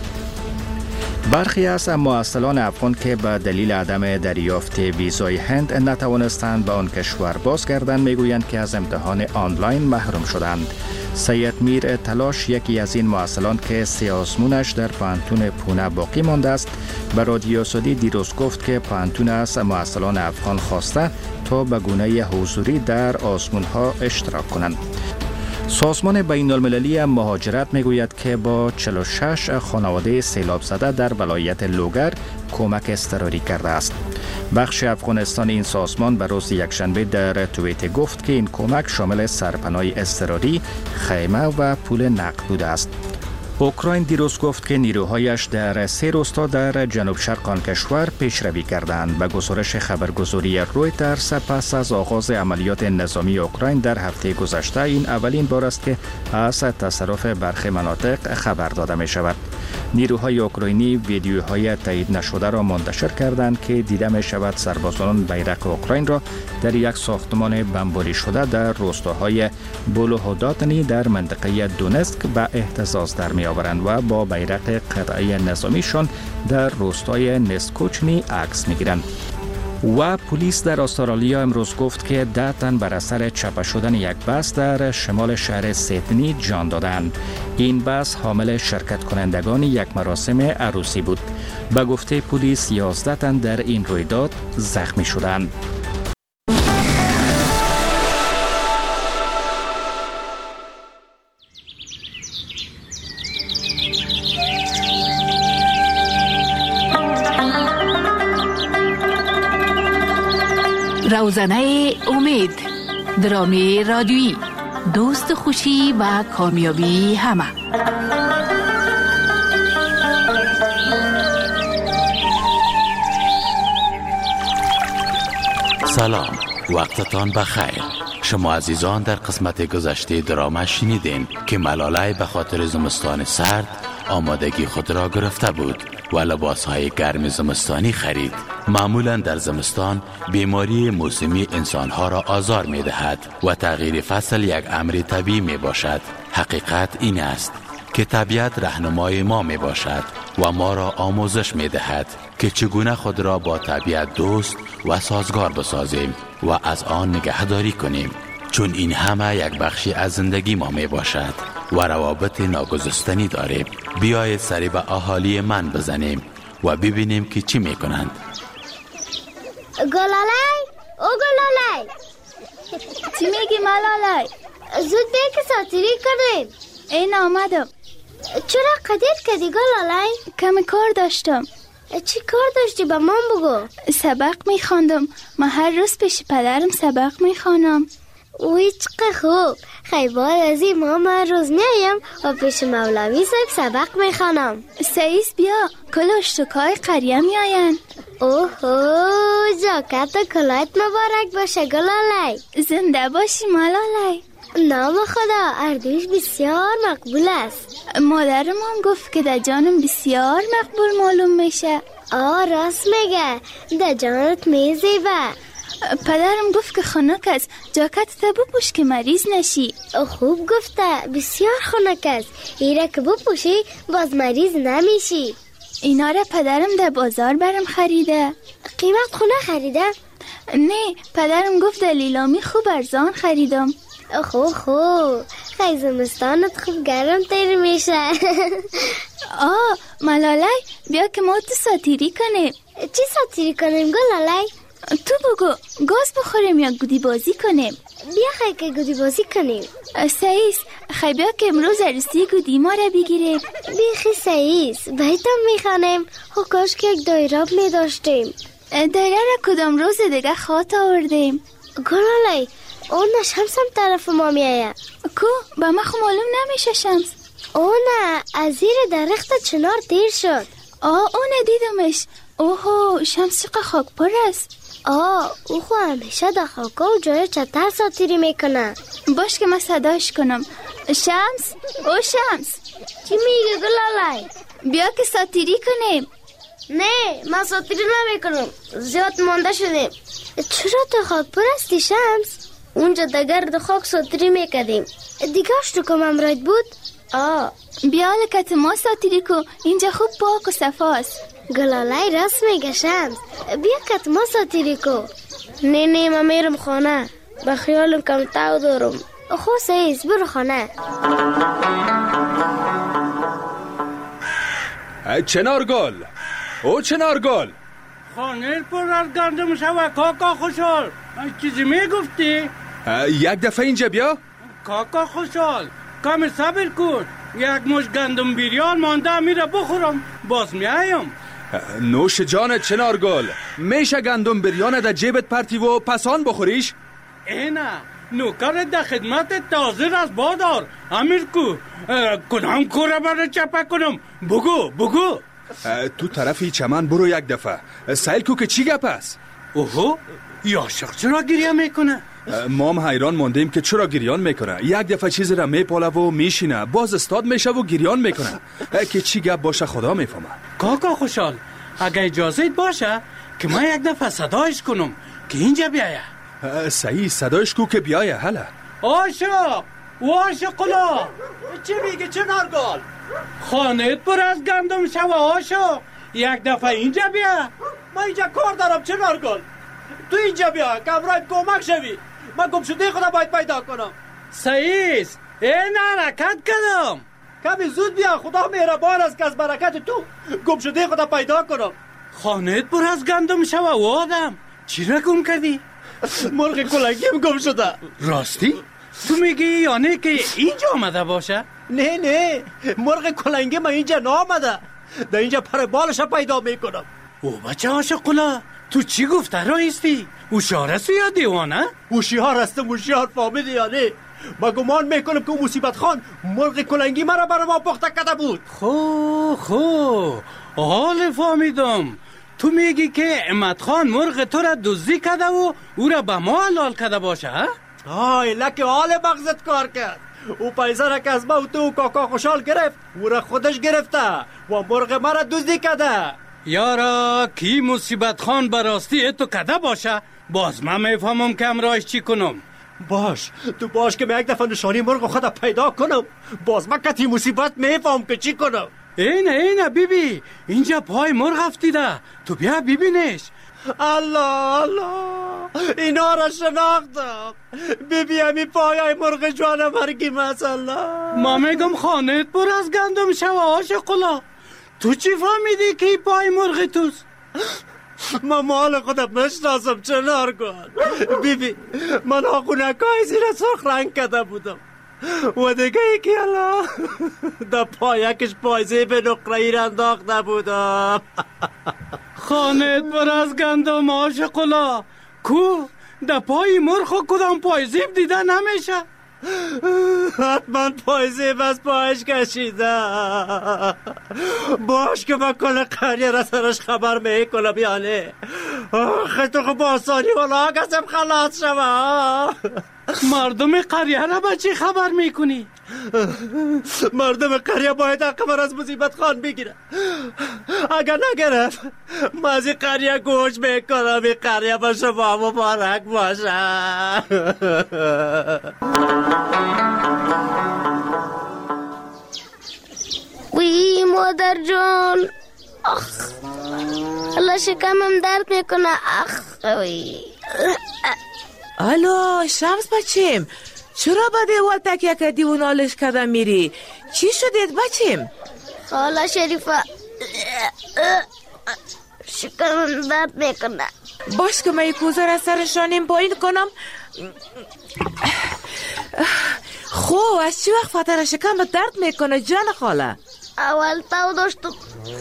Speaker 1: برخی از معسلان افغان که به دلیل عدم دریافت ویزای هند نتوانستند به آن کشور بازگردند میگویند که از امتحان آنلاین محروم شدند. سید میر تلاش، یکی از این معسلان که سه آزمونش در پانتون پونه باقی مانده است، به رادیو آزادی دیروز گفت که پانتون از معسلان افغان خواسته تا به گونه حضوری در آزمونها اشتراک کنند. سازمان بین المللی مهاجرت میگوید که با چهل و شش خانواده سیلاب زده در ولایت لوگر کمک اضطراری کرده است. بخش افغانستان این سازمان به روز یکشنبه در توییت گفت که این کمک شامل سرپناه اضطراری، خیمه و پول نقد بوده است. اوکراین دیروز گفت که نیروهایش در سه روستا در جنوب شرق آن کشور پیشروی کردند. به گزارش خبرگزاری رویترز، پس از آغاز عملیات نظامی اوکراین در هفته گذشته، این اولین بار است که از تصرف برخی مناطق خبر داده می شود. نیروهای اوکراینی ویدیوهای تایید نشده را منتشر کردند که دیده می شود سربازان بیرق اوکراین را در یک ساختمان بمباری شده در روستاهای بولوهوداتنی در منطقه دونسک به اهتزاز در می آورند و با بیرق قطعه نظامیشان در روستای نسکوچنی عکس می گیرند. و پلیس در استرالیا امروز گفت که ده تن بر اثر چپه شدن یک بس در شمال شهر سیدنی جان دادند. این بس حامل شرکت کنندگان یک مراسم عروسی بود. به گفته پلیس یازده تن در این رویداد زخمی شدند.
Speaker 11: روزنه امید، درامی رادیویی، دوست خوشی و کامیابی همه.
Speaker 2: سلام، وقتتان بخیر. شما عزیزان در قسمت گذشته دراما شنیدین که ملاله به خاطر زمستان سرد آمادگی خود را گرفته بود و لباسهای گرم زمستانی خرید. معمولا در زمستان بیماری موسمی انسانها را آزار می دهد و تغییر فصل یک امر طبیعی می باشد. حقیقت این است که طبیعت رهنمای ما می باشد و ما را آموزش می دهد که چگونه خود را با طبیعت دوست و سازگار بسازیم و از آن نگهداری کنیم، چون این همه یک بخشی از زندگی ما می باشد و روابط ناگسستنی داریم. بیایید سری به اهالی من بزنیم و ببینیم که چی می کنند.
Speaker 4: گلالای، او گلالای،
Speaker 8: چی میگی ملالای؟
Speaker 4: زود بیا که ساتری کنیم.
Speaker 8: این آمدم.
Speaker 4: چرا قدیر کردی گلالای؟
Speaker 8: کمی کار داشتم.
Speaker 4: چی کار داشتی به من بگو؟
Speaker 8: سبق میخواندم. من هر روز پیش پدرم سبق میخوانم.
Speaker 4: اوی چقدر خوب. خیبار از این ما من روز میایم و پیش مولوی صاحب سبق میخوانم.
Speaker 8: سعیس بیا، کل اشتکای قریه میاین.
Speaker 4: اوهو، جاکت و کلایت مبارک باشه گلالای.
Speaker 8: زنده باشی ملالای.
Speaker 4: نام خدا، اردوش بسیار مقبول است.
Speaker 8: مادرم گفت که در جانم بسیار مقبول معلوم میشه.
Speaker 4: آه راست میگه، در جانت میزیبه.
Speaker 8: پدرم گفت که خنک است، جاکت تا بپوش که مریض نشی.
Speaker 4: خوب گفته، بسیار خنک است. ایره که بپوشی باز مریض نمیشی.
Speaker 8: اینا را پدرم در بازار برم خریده.
Speaker 4: قیمت خونه خریده؟
Speaker 8: نه، پدرم گفت در لیلامی خوب ارزان خریدم.
Speaker 4: خوب خوب، خیلی زمستانت خوب گرم تیر میشه.
Speaker 8: آه ملالای، بیا که ما تو ساتیری کنیم.
Speaker 4: چی ساتیری کنیم گلالای؟
Speaker 8: تو بگو، گاز بخوریم یا گودی بازی کنیم؟
Speaker 4: بیا خیلی که گودی بازی کنیم.
Speaker 8: سعیس، خیلی بیا که امروز عروسی گودی ما را بگیریم.
Speaker 4: بیخی سعیس، بایتم میخوانیم. خو کاش که یک دایراب میداشتیم.
Speaker 8: دایره را کدام روز دیگه خواهد آوردیم.
Speaker 4: گلالای، اون نه شمس هم طرف ما میایه.
Speaker 8: کو؟ با ما خو معلوم نمیشه شمس.
Speaker 4: او نه، از زیر درخت چنار دیر شد.
Speaker 8: آه اون دیدمش. اوهو، شمس چقدر خاک پر است.
Speaker 4: آه او خو همیشه در خاکا و جای چتر ساتیری میکنه.
Speaker 8: باش که من صداش کنم. شمس، او شمس.
Speaker 4: چی میگه گلالای؟
Speaker 8: بیا که ساتیری کنیم.
Speaker 4: نه، من ساتیری نمیکنم، زیاد مانده شدیم. چرا تو خاک پر هستی شمس؟ اونجا در گرد خاک ساتیری میکردیم. دیگه اشتو کم امراید بود؟
Speaker 8: آه بیا لکت ما ساتیری کو، اینجا خوب پاک و صفاست.
Speaker 4: گلالای راست میگه شمس، بیا کت ما ساتیری کو. نه نه، من میرم خانه، به خیالم کم تاو دارم. خو سعیس برو خانه.
Speaker 5: چنارگل، او چنارگل،
Speaker 6: خانه پر از گندم شوه کاکا خوشحال. چیزی میگفتی؟
Speaker 5: یک دفعه اینجا بیا.
Speaker 6: کاکا خوشحال، کم صبر کن، یک مش گندم بیریان مانده میره بخورم، باز میایم.
Speaker 5: نوش جان چنارگل، میشه گندم بریان در جیبت پرتی و پسان بخوریش؟
Speaker 6: اینا نوکرت در خدمت تازر از بادار. امیر کو کنم کوره برای چپه کنم، بگو بگو.
Speaker 5: تو طرفی چمن برو یک دفعه، سیل کو که چی گپ است؟
Speaker 6: اوهو، یاشق چرا گریه میکنه؟
Speaker 5: ما هم حیران موندیم که چرا گریان میکنه. یک دفعه چیزی را میپاله و میشینه، باز استاد میشه و گریان میکنه. که چی گپ باشه خدا میفهمه.
Speaker 6: کاکا خوشحال، اگه اجازه باشه که من یک دفعه صدایش کنم که اینجا بیایه.
Speaker 5: صحیح، صدایش کو که بیایه. هلا
Speaker 6: عاشق و عاشقلا.
Speaker 9: چی میگه چنارگل؟
Speaker 6: خانهت پر از گندم شوه عاشق، یک دفعه اینجا بیا.
Speaker 9: من اینجا کار دارم چنارگل، تو اینجا بیا که امرایت کمک شوی. من گم شده خدا باید پیدا کنم.
Speaker 6: سعیس، این حرکت کردم.
Speaker 9: کمی زود بیا، خدا مهربان است که از برکت تو گم شده خدا پیدا کنم.
Speaker 6: خانهت پر از گندم شوه و آدم، چی را گم کردی؟
Speaker 9: مرغ کلنگیم گم شده.
Speaker 6: راستی؟ تو میگی یا نه که اینجا آمده باشه؟
Speaker 9: نه نه، مرغ کلنگی من اینجا نامده، در اینجا پر بالش پیدا میکنم.
Speaker 6: او بچه عاشقلا، تو چی گفته رایستی؟ هوشیار هستی یا دیوانه؟
Speaker 9: هوشیار هستم، هوشیار فهمیدی یا نه؟ من گمان میکنم که مصیبت خان مرغ کلنگی مرا برای ما پخته کرده بود.
Speaker 6: خو خو حال فهمیدم. تو میگی که امت خان مرغ تو را دزدی کرده و او را به ما حلال کرده باشه ها؟
Speaker 9: آی لکه حال مغزت کار کرد. او پیسه را که از ما و تو کاکا خوشحال گرفت، او را خودش گرفته و مرغ مرا دزدی کرده.
Speaker 6: یارا کی مصیبت خان براستی تو کده باشه، باز من میفهمم که امراش چی کنم.
Speaker 9: باش تو باش که من یک دفعه نشانی مرغ خود پیدا کنم، باز من کتی مصیبت میفهم که چی کنم.
Speaker 6: اینه اینه بیبی، اینجا پای مرغ افتیده، تو بیا ببینش.
Speaker 9: الله الله، اینا را شناختم. بیبی همی پایای مرغ جوانه مرگی مثلا.
Speaker 6: ما میگم خانهت پر از گندم شوه عاشقلا، تو چی فهمیدی که پای مرغ توست؟
Speaker 9: من مال خودم مشناسم چنارگل. بیبی من آخونکای زیر سرخ رنگ کرده بودم و دیگه یکی الله در پایکش پایزه به نقرهی را انداخته بودم.
Speaker 6: خانهت پر از گندم عاشقلا، کو در پای مرغ کدام پایزیب دیده نمیشه؟
Speaker 9: حتما پایزیب از پایش کشیده. باش که من کل قریه را سرش خبر میکنم یا نه. آخه تو خب آسانی والا کسیم خلاص شما.
Speaker 6: مردم قریه را با چی خبر میکنی؟
Speaker 9: مردم قریه باید حق از مصیبت خان بگیره. اگر نگرفت من از این قریه گوش میکنم. این قریه با شما مبارک باشه.
Speaker 4: وی مادر جان، آخ الله شکمم درد میکنه. آخ وی.
Speaker 3: الو شمس بچیم، چرا با دیوال تکیه کردی و نالش کردم میری؟ چی شدید بچیم؟
Speaker 4: خاله شریفه شکمم درد میکنه.
Speaker 3: باش که من یک کوزه را سرشانیم پایین کنم. خو از چی وقت فتر شکم درد میکنه جان خاله؟
Speaker 4: اول تاو داشتم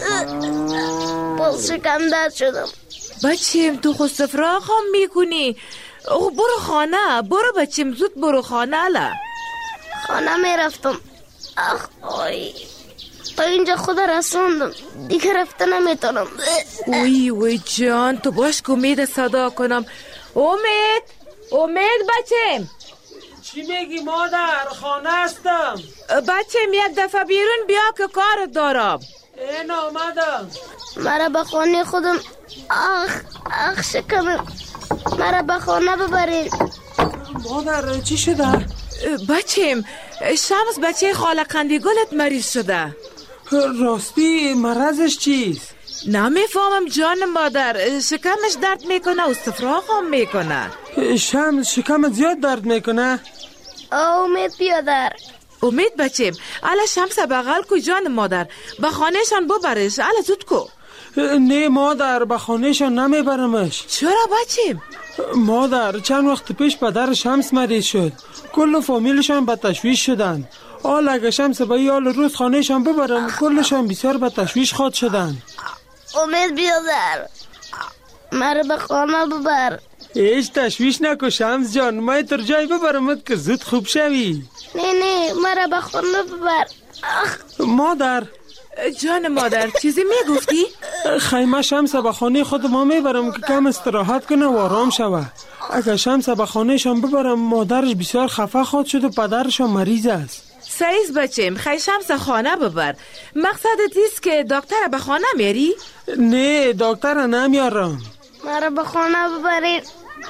Speaker 4: باز شکم درد شدم.
Speaker 3: بچیم تو خود سفراغ هم میکنی؟ برو خانه، برو بچیم زود برو خانه. الا
Speaker 4: خانه میرفتم. اخ آی تا اینجا خود رسوندم دیگه رفته نمیتونم.
Speaker 3: وی وی جان تو باش که امید صدا کنم. امید امید بچیم.
Speaker 9: چی میگی مادر؟ خانه هستم.
Speaker 3: بچیم یک دفعه بیرون بیا که کار دارم.
Speaker 9: این آمدم.
Speaker 4: مرا به خانه خودم. آخ آخ شکمم. مرا به خانه ببرین.
Speaker 9: مادر چی شده؟
Speaker 3: بچیم شمس بچه خاله قندیگلت مریض شده.
Speaker 9: راستی مرضش چیست؟
Speaker 3: نمیفهمم جان مادر. شکمش درد میکنه و استفراغ هم میکنه.
Speaker 9: شمس شکم زیاد درد میکنه؟
Speaker 4: امید بیادر.
Speaker 3: امید بچیم الا شمس بغل کو جان مادر. به خانهشان ببرش. الا زود کو.
Speaker 9: نه مادر به خانهشان نمیبرمش.
Speaker 3: چرا بچیم؟
Speaker 9: مادر چند وقت پیش پدر شمس مریض شد. کل فامیلشان به تشویش شدن. حال اگه شمس به یال روز خانهشان ببرم کلشان بسیار به تشویش خواد شدن.
Speaker 4: امید بیادر مرا به خانه ببر.
Speaker 9: هیچ تشویش نکو شمس جان. من تر جای ببرمت که زود خوب شوی.
Speaker 4: نه نه مرا به خانه ببر.
Speaker 9: مادر
Speaker 3: جان مادر چیزی میگفتی؟
Speaker 9: خیمه شمس به خانه خود ما میبرم که کم استراحت کنه و آرام شوه. اگه شمس به خانهشان ببرم مادرش بسیار خفه خواهد شد و پدرشان مریض است.
Speaker 3: سعیز بچیم خی شمس خانه ببر. مقصدت است که دکتر به خانه میری؟
Speaker 9: نه دکتر نمیارم.
Speaker 4: مرا به خانه ببرید.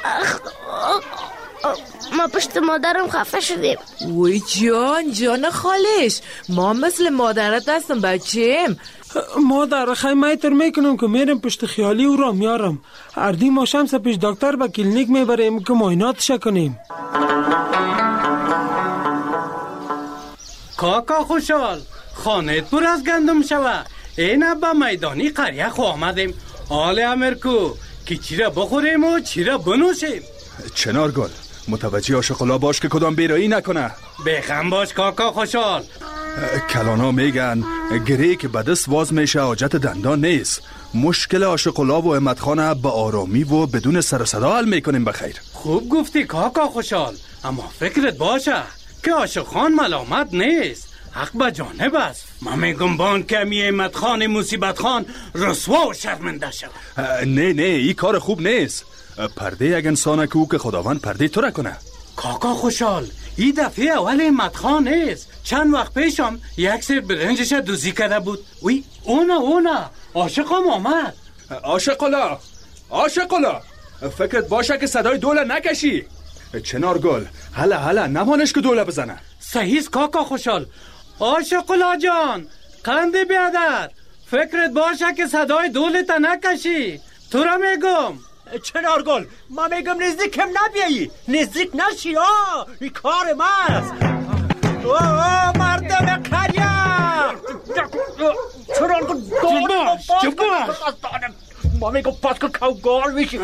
Speaker 4: ما پشت مادرم خفه شدیم.
Speaker 3: وی جان جان خالش ما مثل مادرت هستم بچیم.
Speaker 9: مادر خیمه تر میکنم که میرم پشت خیالی او را میارم. اردی ما شمس پیش دکتر به کلینیک میبریم که معایناتش کنیم.
Speaker 6: کاکا خوشحال خانهت پر از گندم شوه. این با میدانی قریه خو آمدیم. حال امرکو که چی را بخوریم و چی را بنوشیم.
Speaker 5: چنارگل متوجه آشقلا باش که کدام بیرایی نکنه.
Speaker 6: بخم باش کاکا خوشحال.
Speaker 5: کلانا میگن گری که به دست واز میشه حاجت دندان نیست. مشکل آشقلا و امتخانه به آرامی و بدون سر صدا حل میکنیم. بخیر
Speaker 6: خوب گفتی کاکا خوشحال. اما فکرت باشه که عاشق خان ملامت نیست. حق به جانب است. من میگم بان که می امت خان مصیبت خان رسوا و شرمنده شد.
Speaker 5: نه نه این کار خوب نیست. پرده یک انسانه که او که خداوند پرده تو را کنه.
Speaker 6: کاکا خوشحال این دفعه اول امت خان نیست. چند وقت پیشم یک سر برنجش دوزی کرده بود. وی اونا اونا عاشقم آمد.
Speaker 5: عاشقلا عاشقلا فکرت باشه که صدای دوله نکشی. چنارگل هلا هلا نمانش که دوله بزنه.
Speaker 6: صحیح کاکا خوشحال. عاشقلا جان قنده بیادر فکرت باشه که صدای دولت نکشی. تو را میگم.
Speaker 9: چنارگل ما میگم نزدیک هم نبیایی. نزدیک نشی. آه این کار ماست. آه مردم قریه. چنارگل
Speaker 6: جباش جباش
Speaker 9: ما میگم پس که کوگال میشی.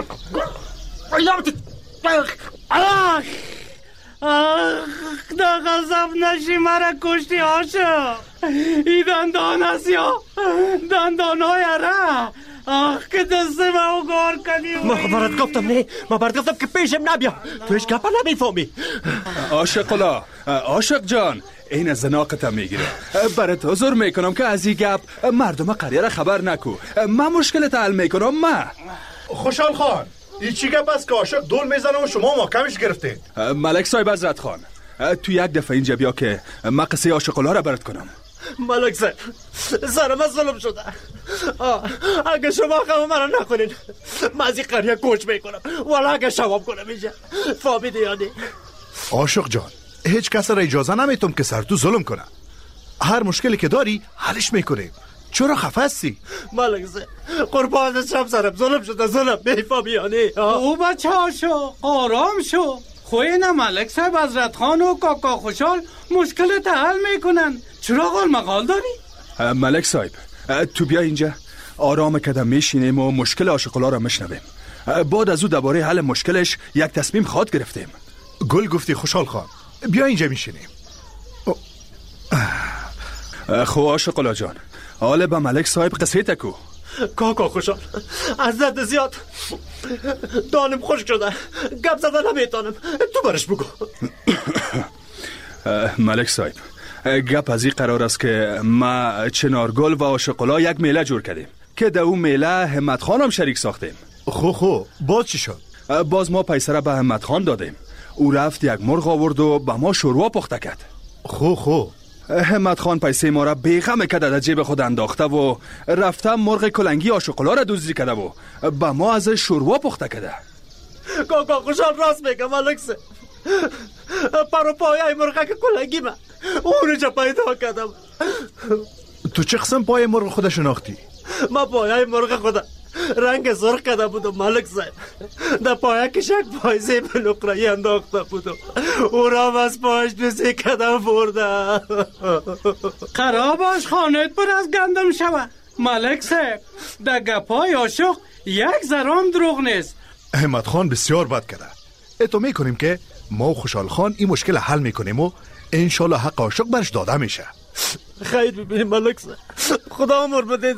Speaker 6: آخ آخ دا غضب نشی مرا کشتی عاشق. ای دندان است یا دندان های را. آخ که دست ما او گار کنی.
Speaker 9: ما برات گفتم نه. ما برات گفتم که پیشم نبیا. تو هیچ گپا نمیفهمی.
Speaker 5: عاشقلا عاشق جان این زناقت میگیره. برات حضور میکنم که از این گپ مردم قریه را خبر نکو. من مشکلت حل میکنم. ما خوشحال خان، این چی گپ است که عاشق دول میزنه و شما محکمش گرفتید؟ ملک صاحب حضرت خان، تو یک دفعه اینجا بیا که من قصه عاشق‌ها را برات کنم.
Speaker 9: ملک صاحب سر من ظلم شده. اگه شما خواهم من نکنین من از این قریه کوچ میکنم، ولی اگه شواب کنم اینجا فهمیدی یا نه؟
Speaker 5: عاشق جان، هیچ کس را اجازه نمیتم که سر تو ظلم کنه. هر مشکلی که داری حلش میکنیم. چرا خفه هستی؟
Speaker 9: ملک صاحب قربان شم سرم ظلم شده، ظلم میفهمی یا نه؟
Speaker 6: او بچه ها شو، آرام شو. خوی نه ملک صاحب حضرت خان و کاکا خوشحال مشکلت حل میکنن. چرا قال مقال داری؟
Speaker 5: ملک صاحب تو بیا اینجا، آرام کدم میشینیم و مشکل عاشق‌ها را میشنویم. بعد از او درباره حل مشکلش یک تصمیم خواهد گرفتیم. گل گفتی خوشحال خان، بیا اینجا میشینیم. خو عاشق‌ها جان، حالا با ملک صاحب قصه تکو.
Speaker 9: کاکا خوشحال از زد زیاد دانم خوش شده، گپ زدن نمیتونم، تو برش بگو.
Speaker 5: ملک صاحب گپ از این قرار است که ما چنارگل و عاشق‌ها یک میله جور کردیم که در اون میله همت خان هم شریک ساختیم. خو خو باز چی شد؟ باز ما پیسره به همت خان دادیم، او رفت یک مرغ آورد و به ما شوروا پخته کرد. خو خو همت خان پیسه ما را بیغم کرده در جیب خود انداخته و رفته مرغ کلنگی عاشق‌ها را دزدی کرده و به ما از شوروا پخته کرده.
Speaker 9: کاکا خوشحال راست میگه ملک صاحب، پرو پایه مرغ کلنگی من اونجا پیدا کردم.
Speaker 5: تو چه قسم پای مرغ خود شناختی؟
Speaker 9: من پایه مرغ خود رنگ سرخ کرده بودم ملک صاحب، در پایه کشک پایزه به نقره‌ای انداخته بودم، او را از پایش بسی کردم برده.
Speaker 6: خراباش خانت پر از گندم شود. ملک صاحب در گپای عاشق یک ذرام دروغ نیست.
Speaker 5: همت خان بسیار بد کرده. اتو میکنیم که ما و خوشحال خان این مشکل حل میکنیم و انشالله حق عاشق برش داده میشه.
Speaker 9: خیر ببینیم ملک صاحب، خدا عمر بده.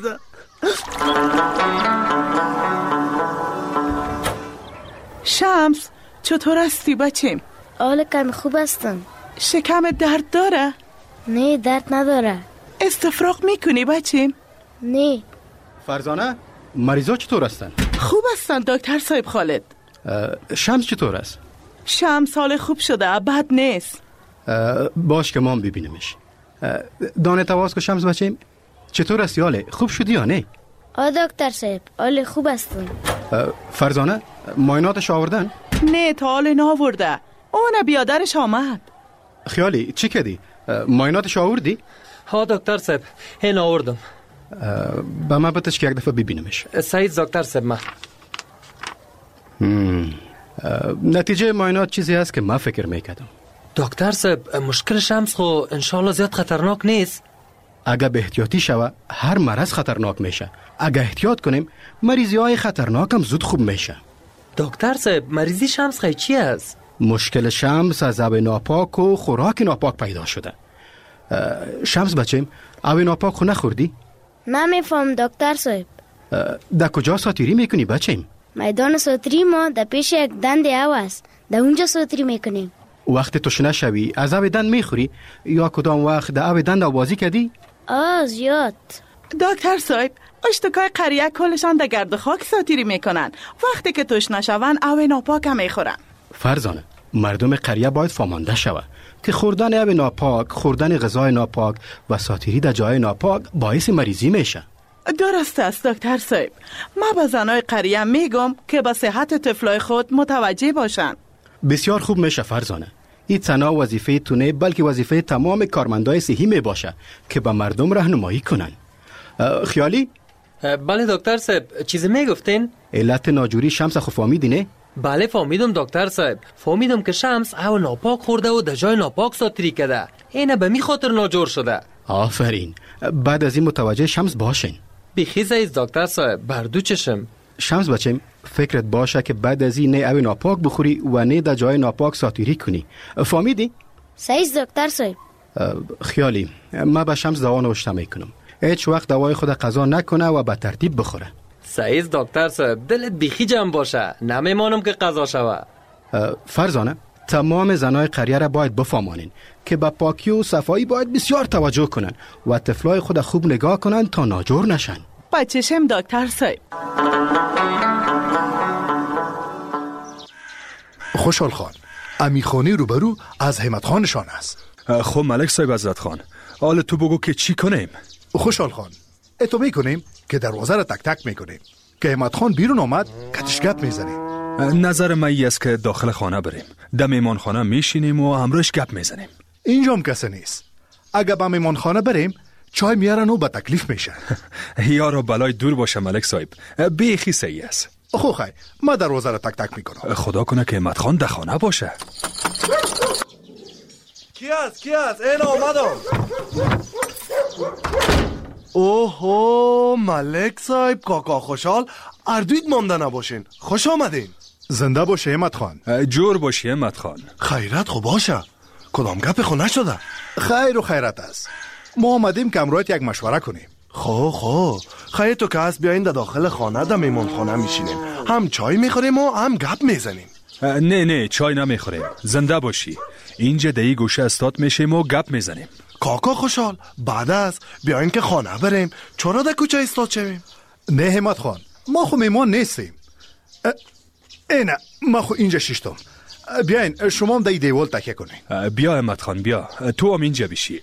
Speaker 7: شمس چطور هستی بچیم؟
Speaker 4: حال کمی خوب هستم.
Speaker 7: شکم درد داره؟
Speaker 4: نه درد نداره.
Speaker 7: استفراغ میکنی بچیم؟
Speaker 4: نه.
Speaker 10: فرزانه مریضا چطور هستن؟
Speaker 7: خوب هستن دکتر صاحب خالد.
Speaker 10: شمس چطور است؟
Speaker 7: شمس حال خوب شده، بد نیست.
Speaker 10: باش که ما ببینیمش. دانه تواز که شمس بچیم چطور هستی؟ حاله خوب شدی یا نه؟
Speaker 4: آ دکتر صاحب حال خوب هستم.
Speaker 10: فرزانه معایناتش آوردن؟
Speaker 7: نه تا حال ناورده، اون بیادرش آمد.
Speaker 10: خیالی چی کردی؟ معایناتش آوردی؟
Speaker 14: ها دکتر صاحب هین آوردم.
Speaker 10: با من بتش که یک دفعه ببینمش.
Speaker 14: سعید دکتر صاحب ما
Speaker 10: نتیجه معاینات چیزی هست که ما فکر میکردم.
Speaker 14: دکتر صاحب مشکل شمس خو انشالله زیاد خطرناک نیست.
Speaker 10: اگه به احتیاطی شوه هر مرض خطرناک میشه. اگه احتیاط کنیم مریضی های خطرناک هم زود خوب میشه.
Speaker 14: دکتر صاحب مریضی شمس خیلی چی است؟
Speaker 10: مشکل شمس از آب ناپاک و خوراک ناپاک پیدا شده. شمس بچیم آب ناپاک خو نخوردی؟
Speaker 4: نمیفهم دکتر صاحب.
Speaker 10: در کجا ساتیری میکنی بچیم؟
Speaker 4: میدان ساتری ما در پیش یک دند او است، در اونجا ساتری میکنیم.
Speaker 10: وقت تشنه شوی از آب دند میخوری یا کدام وقت در آب دند آوازی کردی؟
Speaker 4: آه زیاد.
Speaker 7: دکتر صاحب اشتکای قریه کلشان در گرد خاک ساتیری میکنن، وقتی که تشنه شون آب ناپاک هم میخورن.
Speaker 10: فرزانه مردم قریه باید فامانده شوه که خوردن آب ناپاک، خوردن غذای ناپاک و ساتیری در جای ناپاک باعث مریضی میشه.
Speaker 7: درست است دکتر صاحب، ما به زنای قریه میگم که به صحت طفلای خود متوجه باشن.
Speaker 10: بسیار خوب میشه فرزانه. این تنها وظیفه تونه بلکه وظیفه تمام کارمندای صحی می باشه که به مردم راهنمایی کنن. خیالی؟
Speaker 14: بله دکتر صاحب چیزی میگفتین؟
Speaker 10: علت ناجوری شمس خو فهمیدی نه؟
Speaker 14: بله فهمیدم دکتر صاحب، فهمیدم که شمس او ناپاک خورده و در جای ناپاک ساتری کرده، اینه به می خاطر ناجور شده.
Speaker 10: آفرین، بعد از این متوجه شمس باشین.
Speaker 14: بیخیز ایست دکتر صاحب، بردو چشم.
Speaker 10: شمس بچم فکرت باشه که بعد از این نه او ناپاک بخوری و نه در جای ناپاک ساتیری کنی. فهمیدی؟
Speaker 4: صحیح دکتر صاحب.
Speaker 10: خیالی ما به شمس دوا نوشته میکنم، هیچ وقت دوای خود قضا نکنه و به ترتیب بخوره.
Speaker 14: صحیح دکتر صاحب، دلت بیخی جمع باشه، نمیمانم که قضا شوه.
Speaker 10: فرزانه تمام زنای قریه را باید بفهمانین که به پاکی و صفایی باید بسیار توجه کنن و طفلای خود خوب نگاه کنن تا ناجور نشن.
Speaker 7: بچشم دکتر صاحب.
Speaker 16: خوشحال خان، امی خانه روبرو از همت خانشان است.
Speaker 5: خب ملک صاحب حضرت خان، حالا تو بگو که چی کنیم؟
Speaker 16: خوشحال خان، اتو میکنیم که دروازه را تک تک میکنیم. که همت خان بیرون آمد کتش گپ میزنیم.
Speaker 5: نظر من ای است که داخل خانه بریم، در میمان خانه میشینیم و همراهش گپ میزنیم.
Speaker 16: اینجا هم کسی نیست. اگه با میمان خانه بریم چای میارن و با تکلیف میشه.
Speaker 5: یارو بلای دور باشه ملک صاحب، بیخی صحیح است.
Speaker 16: خو خی، ما دروازه را تک تک میکنم.
Speaker 5: خدا کنه که همت خان در خانه باشه.
Speaker 9: کی است؟ کی است؟ این آمدم. اوهو ملک صاحب، کاکا خوشحال، اردوید مانده نباشین. خوش آمدین.
Speaker 16: زنده باشه همت خان.
Speaker 5: جور باشه همت خان.
Speaker 9: خیرت خو باشه. کدام گپ خو نشده؟
Speaker 16: خیر و خیرت است. ما آمدیم که امروز یک مشوره کنیم.
Speaker 9: خو خو خیر تو که هست بیاین در داخل خانه در میمان خانه میشینیم، هم چای میخوریم و هم گپ میزنیم.
Speaker 5: نه نه چای نمیخوریم، زنده باشی. اینجا دهی گوشه استاد میشیم و گپ میزنیم.
Speaker 9: کاکا خوشحال، بعد از بیاین که خانه بریم، چرا در کوچه استاد شویم؟
Speaker 16: نه همت خان، ما خو میمان نیستیم. اینه ما خو اینجا شیشتم. بیاین شما هم در دیوال تکیه کنین.
Speaker 5: بیا همت خان بیا، تو هم اینجا بشی.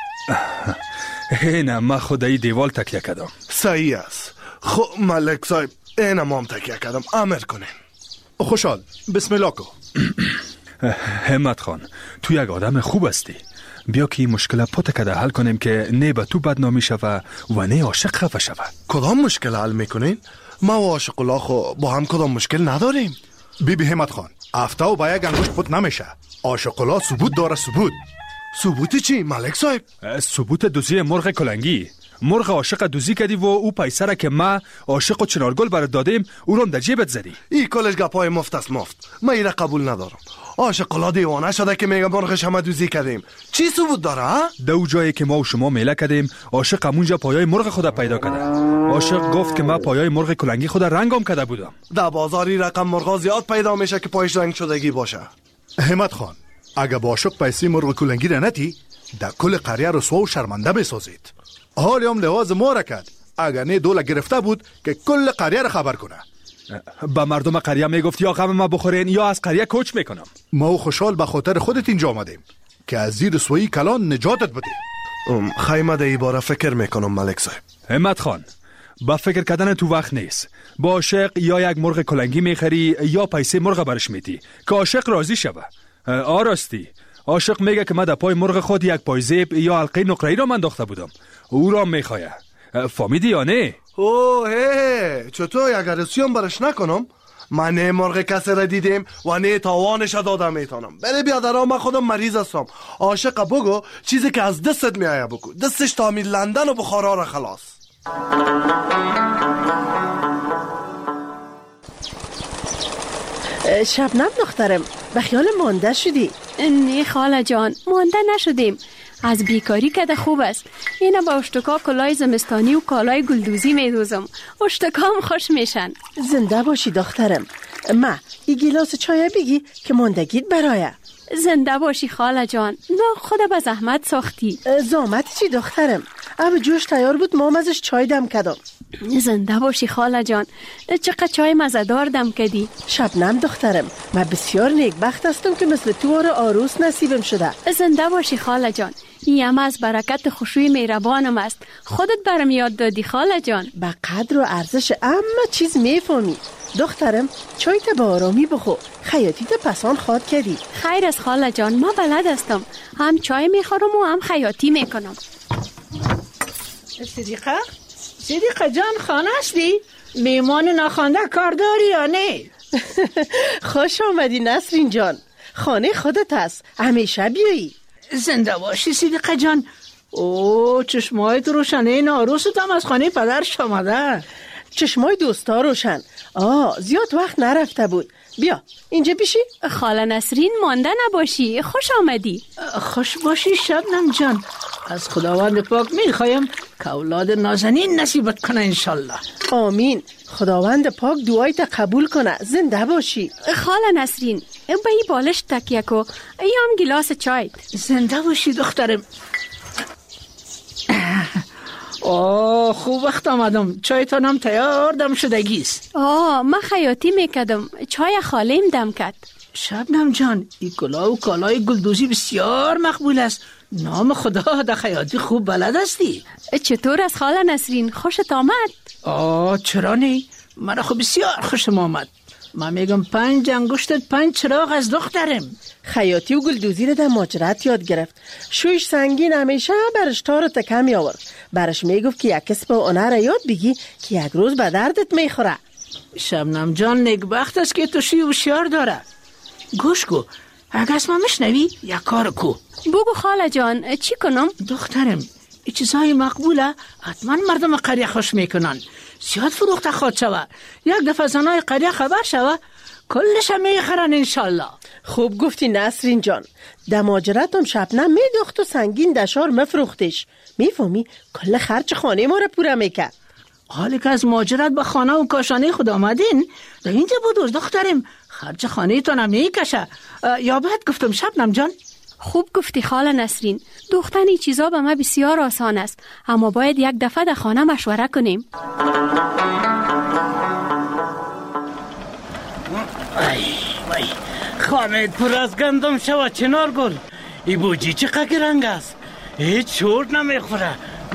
Speaker 5: اینه ما خود ای دیوال تکیه کردم.
Speaker 9: صحیح است. خب ملک صاحب، اینه ما هم تکیه کردم، امر کنین.
Speaker 16: خوشحال، بسم الله کو.
Speaker 5: همت خان، تو یک آدم خوب هستی. بیا که این مشکل پات کده حل کنیم که نه به تو بدنامی شوه و نه عاشق خفه شوه.
Speaker 9: کدام مشکل حل میکنین؟ ما و عاشق الله خو با هم کدام مشکل نداریم.
Speaker 16: بی بی همت خان، افته و با یک انگوش پت نمیشه. عاشق الله ثبوت داره. ثبوت
Speaker 9: ثبوت چی ملک صاحب؟
Speaker 5: ثبوت دوزی مرغ کلنگی. مرغ عاشق دوزی کردی و او پیسه را که ما عاشق و چنارگل برات دادیم او رو در جیبت زدی.
Speaker 9: این کلش گپای مفت است مفت. من این را قبول ندارم. عاشق الله دیوانه شده که میگه مرغش همه دوزی کردیم. چی ثبوت داره ها؟
Speaker 5: دو جایی که ما و شما میله کردیم عاشق همونجا پایای مرغ خود پیدا کرده. عاشق گفت که ما پایای مرغ کلنگی خود رنگام کرده بودم.
Speaker 9: در بازاری رقم مرغا زیاد پیدا میشه که پایش رنگ شدگی باشه.
Speaker 16: همت خان، اگه با عاشق پیسه مرغ کلنگی را نتی در کل قریه رسوا و شرمنده میسازید. حالی هم لحاظ ما را کرد. اگر نه دوله گرفته بود که کل قریه را خبر کنه.
Speaker 5: با مردم قریه میگفت یا غم ما بخورین یا از قریه کوچ میکنم.
Speaker 16: ما و خوشحال به خاطر خودت اینجا آمدیم که از زیر رسوایی کلان نجاتت بدیم.
Speaker 9: خیمه ده ای باره فکر میکنم ملک صاحب.
Speaker 5: همت خان، با فکر کردن تو وقت نیست. با عاشق یا یک مرغ کلنگی میخری یا پیسه مرغ برش میدی که عاشق راضی شوه. آراستی عاشق میگه که من در پای مرغ خود یک پایزیب یا حلقه نقره‌ای را انداخته بودم، او را میخواه. فهمیدی یا نه؟
Speaker 9: اوه هی چطور یک رسیون برش نکنم؟ من نه مرغ کسی را دیدیم و نه تاوانش دادم میتونم. بله بیادرها، من خودم مریض هستم. عاشق بگو چیزی که از دستت میایه بگو. دستش تعمیر لندن و بخارا را خلاص.
Speaker 17: شبنم دخترم، به خیال مانده شدی؟
Speaker 8: نه خاله جان، مانده نشدیم. از بیکاری که ده خوب است. اینه با اشتکا کلای زمستانی و کالای گلدوزی میدوزم. اشتکام خوش میشن.
Speaker 17: زنده باشی دخترم. ما ای گیلاس چای بگی که ماندگیت برایه.
Speaker 8: زنده باشی خاله جان. نه خدا به زحمت ساختی.
Speaker 17: زحمت چی دخترم؟ اب جوش تیار بود، ما ازش چای دم کردم.
Speaker 8: زنده باشی خاله جان. چقدر چای مزه‌دار دم کردی.
Speaker 17: شبنم دخترم، من بسیار نیکبخت هستم که مثل تو آره عروس نصیبم شده.
Speaker 8: زنده باشی خاله جان. این از برکت خوشوی مهربانم است. خودت برم یاد دادی خاله جان.
Speaker 17: به قدر و ارزش اما چیز میفهمی. دخترم چای تا با آرامی بخو. خیاطی تا پسان خواد کردی.
Speaker 8: خیر از خاله جان، ما بلد هستم. هم چای میخورم و هم خیاطی میکنم.
Speaker 19: صدیقه؟ صدیقه جان، خانه هستی؟ میمان ناخوانده کار داری یا نه؟
Speaker 17: خوش آمدی نسرین جان. خانه خودت هست، همیشه بیایی.
Speaker 19: زنده باشی صدیقه جان. اوه چشمایت روشنه، این عروست هم از خانه پدرش آمده.
Speaker 17: چشمای دوستا روشن. آه زیاد وقت نرفته بود. بیا اینجا بشی.
Speaker 8: خاله نسرین، مانده نباشی. خوش آمدی.
Speaker 19: خوش باشی شبنم جان. از خداوند پاک میخوایم که اولاد نازنین نصیبت کنه انشالله.
Speaker 17: آمین. خداوند پاک دعایت قبول کنه. زنده باشی.
Speaker 8: خاله نسرین، به این بالش تکیه کو. ای هم گلاس چای.
Speaker 19: زنده باشی دخترم. آه خوب وقت آمدم. چایتانم تیار دم شدگیست.
Speaker 8: آه من خیاطی میکدم. چای خالیم دم کد.
Speaker 19: شبنم جان، این کلاه و کالای گلدوزی بسیار مقبول است. نام خدا در خیاطی خوب بلد هستی.
Speaker 8: چطور از خاله نسرین؟ خوشت آمد؟
Speaker 19: آه چرا نه؟ من خب بسیار خوشم آمد. من میگم پنج انگشتت پنج چراغ از دخترم.
Speaker 17: خیاطی و گلدوزی رو در ماجرات یاد گرفت. شویش سنگین همیشه برش تار و تکه می آورد. برش میگفت که یک کسب و هنر یاد بگی که یک روز به دردت میخوره.
Speaker 19: شبنم جان نگبخت است که تو شی هوشیار داره. گوش کو، اگه اسمم میشنوی یک کار کو.
Speaker 8: بگو خاله جان، چی کنم؟
Speaker 19: دخترم، این چیزهای مقبوله حتما مردم قریه خوش میکنن. زیاد فروخته خواد شوه. یک دفعه زنای قریه خبر شوه کلش هم میخرن انشالله.
Speaker 17: خوب گفتی نسرین جان. در ماجراتم شبنم میدوخت و سنگین دشار مفروختش. میفهمی کل خرج خانه ما رو پوره میکرد.
Speaker 19: حالی که از ماجرات به خانه و کاشانه خود آمدین در اینجا بودوز دخترم، خرج خانه تانم میکشه. یا بعد گفتم شبنم جان.
Speaker 8: خوب گفتی خاله نسرین. دوختن این چیزا به ما بسیار آسان است، اما باید یک دفعه در خانه مشوره کنیم.
Speaker 6: ای وای، خانه پر از گندم شوه چنار گل. ای بوجی چقدر رنگ است، هیچ چورت نمیخوره.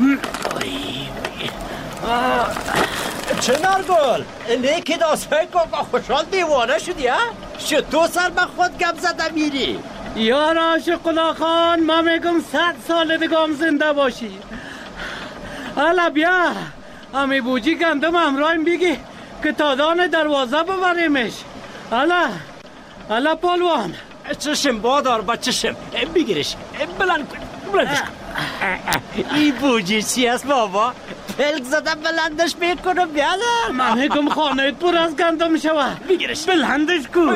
Speaker 9: چنار گل، لیکی داستای کاکا خوشحال دیوانه شدی ها؟ چطور سر به خود گم زده میری؟
Speaker 6: یارا شقلا خان، ما میگم صد سال دیگه زنده باشی. حالا بیا امی بوجی گندم همراهیم بگی که تادان دروازه ببریمش. حالا حالا پالوان
Speaker 9: چشم بادار با چشم بگیرش بلند کن بلندش کن. ای بوجی چی است بابا؟ پلک زده بلندش میکنم بیادر.
Speaker 6: من میگم خانه پر از گندم شوه،
Speaker 9: بگیرش
Speaker 6: بلندش کن.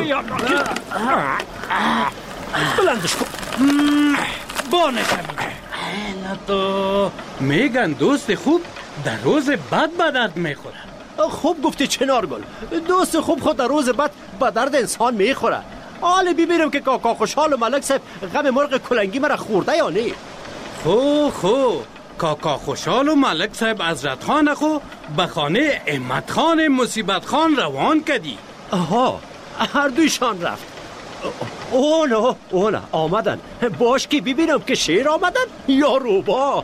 Speaker 9: بلندش کن
Speaker 6: بانش میگه. اینا تو میگن دوست خوب در روز بد به درد میخوره.
Speaker 9: خوب گفتی چنار گل، دوست خوب خود در روز بد به درد انسان میخوره. حالا ببینم که کاکا خوشحال و ملک صاحب غم مرغ کلنگی مرا خورده یا نه.
Speaker 6: خو خو کاکا خوشحال و ملک صاحب حضرت خان خو به خانه احمد خان مصیبت خان روان کردی.
Speaker 9: آها، هر دویشان رفت. اونا اونا آمدن. باش که ببینم که شیر آمدن یا روبا.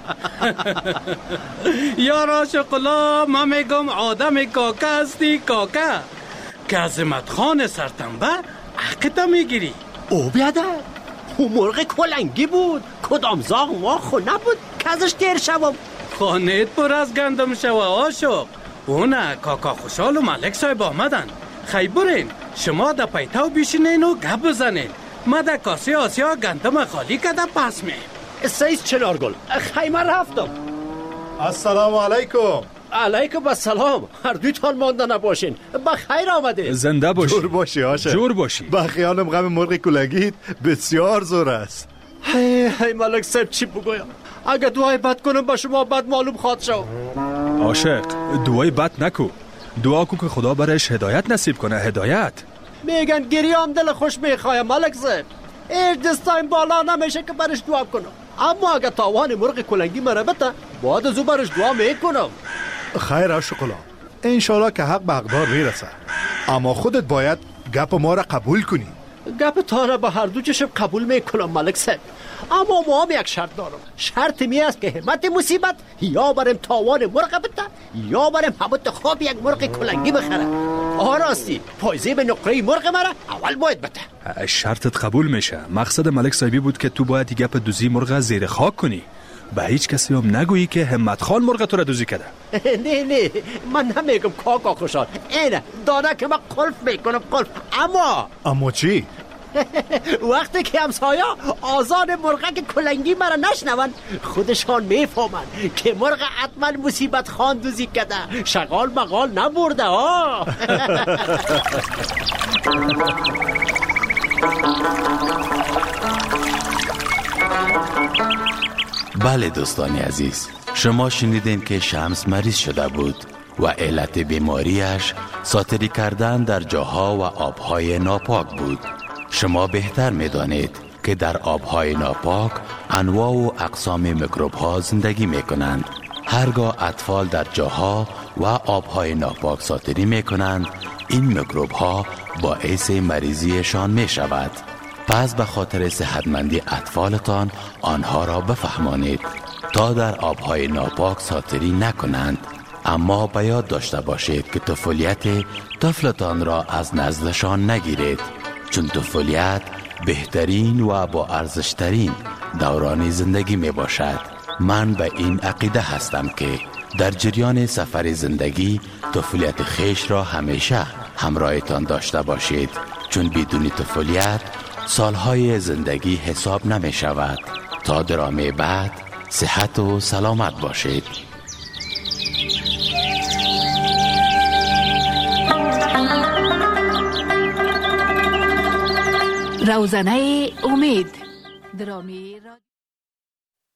Speaker 6: یارا شقلا، ما میگم آدم کاکا هستی کاکا که عظمت خان سرتنبه حقیقتا میگیری.
Speaker 9: او بیادر، او مرغ کلنگی بود، کدام زاغ ما خو نبود که ازش تیر شوم.
Speaker 6: خانهت پر از گندم شوه آشق. اونا کاکا خوشحال و ملک صاحب آمدن. خی برین شما در پیتاو بیشینین و گپ بزنین. ما در کاسه آسیا گندم خالی کده پس می.
Speaker 9: سیز چنار گل، خی من رفتم.
Speaker 16: السلام علیکم.
Speaker 9: علیکم السلام. هر دویتان مانده نباشین، بخیر آمده.
Speaker 5: زنده باشی.
Speaker 16: جور باشی آشه.
Speaker 5: جور باشی.
Speaker 16: با خیالم غم مرغ کلنگیت بسیار زور است.
Speaker 9: هی هی ملک صاحب چی بگویم؟ اگه دعای بد کنم با شما بد معلوم خواد شو.
Speaker 5: عاشق، دعای بد نکو. دعا کو که خدا برش هدایت نصیب کنه. هدایت
Speaker 9: میگن گریام دل خوش میخوایم ملک صاحب. ایش دستایم بالا نمیشه که برش دعا کنم. اما اگه تاوان مرغ کلنگی مرا بته بعد از او برش دعا میکنم.
Speaker 16: خیر آشقلا، انشالله که حق به حقدار میرسه، اما خودت باید گپ ما را قبول کنی.
Speaker 9: گپ تا را به هر دو چشم قبول میکنم ملک صاحب، اما ما هم یک شرط دارم. شرط می است که همت مصیبت یا برم تاوان مرغ بته یا برم همت خواب یک مرغ کلنگی بخره. آراستی پایزه به نقره مرغ مرا اول باید بته.
Speaker 5: شرطت قبول میشه. مقصد ملک صاحبی بود که تو باید گپ دوزی مرغ زیر خاک کنی. به هیچ کسی هم نگویی که همت خان مرغ تو را دوزی کرده.
Speaker 9: نه نه، من نمیگم کاکا خوشحال. اینه دانه که من قلف میکنم قلف. اما
Speaker 16: اما چی؟
Speaker 9: وقتی که همسایا آزان مرغک کلنگی مرا نشنون خودشان میفهمن که مرغ حتما مصیبت خان دوزی کرده، شغال مقال نبرده ها.
Speaker 2: بله دوستان عزیز، شما شنیدین که شمس مریض شده بود و علت بیماریش ساتری کردن در جاها و آبهای ناپاک بود. شما بهتر می‌دانید که در آبهای ناپاک انواع و اقسام میکروب ها زندگی می کنند. هرگاه اطفال در جاها و آبهای ناپاک ساتری می کنند، این میکروب ها باعث مریضیشان می شود. پس به خاطر صحتمندی اطفالتان آنها را بفهمانید تا در آبهای ناپاک ساتری نکنند. اما به یاد داشته باشید که طفولیت طفلتان را از نزدشان نگیرید، چون طفولیت بهترین و با ارزشترین دوران زندگی می باشد. من به این عقیده هستم که در جریان سفر زندگی طفولیت خیش را همیشه همراهتان داشته باشید، چون بدون طفولیت سالهای زندگی حساب نمی شود. تا درامه بعد صحت و سلامت باشید.
Speaker 11: روزنه امید درامه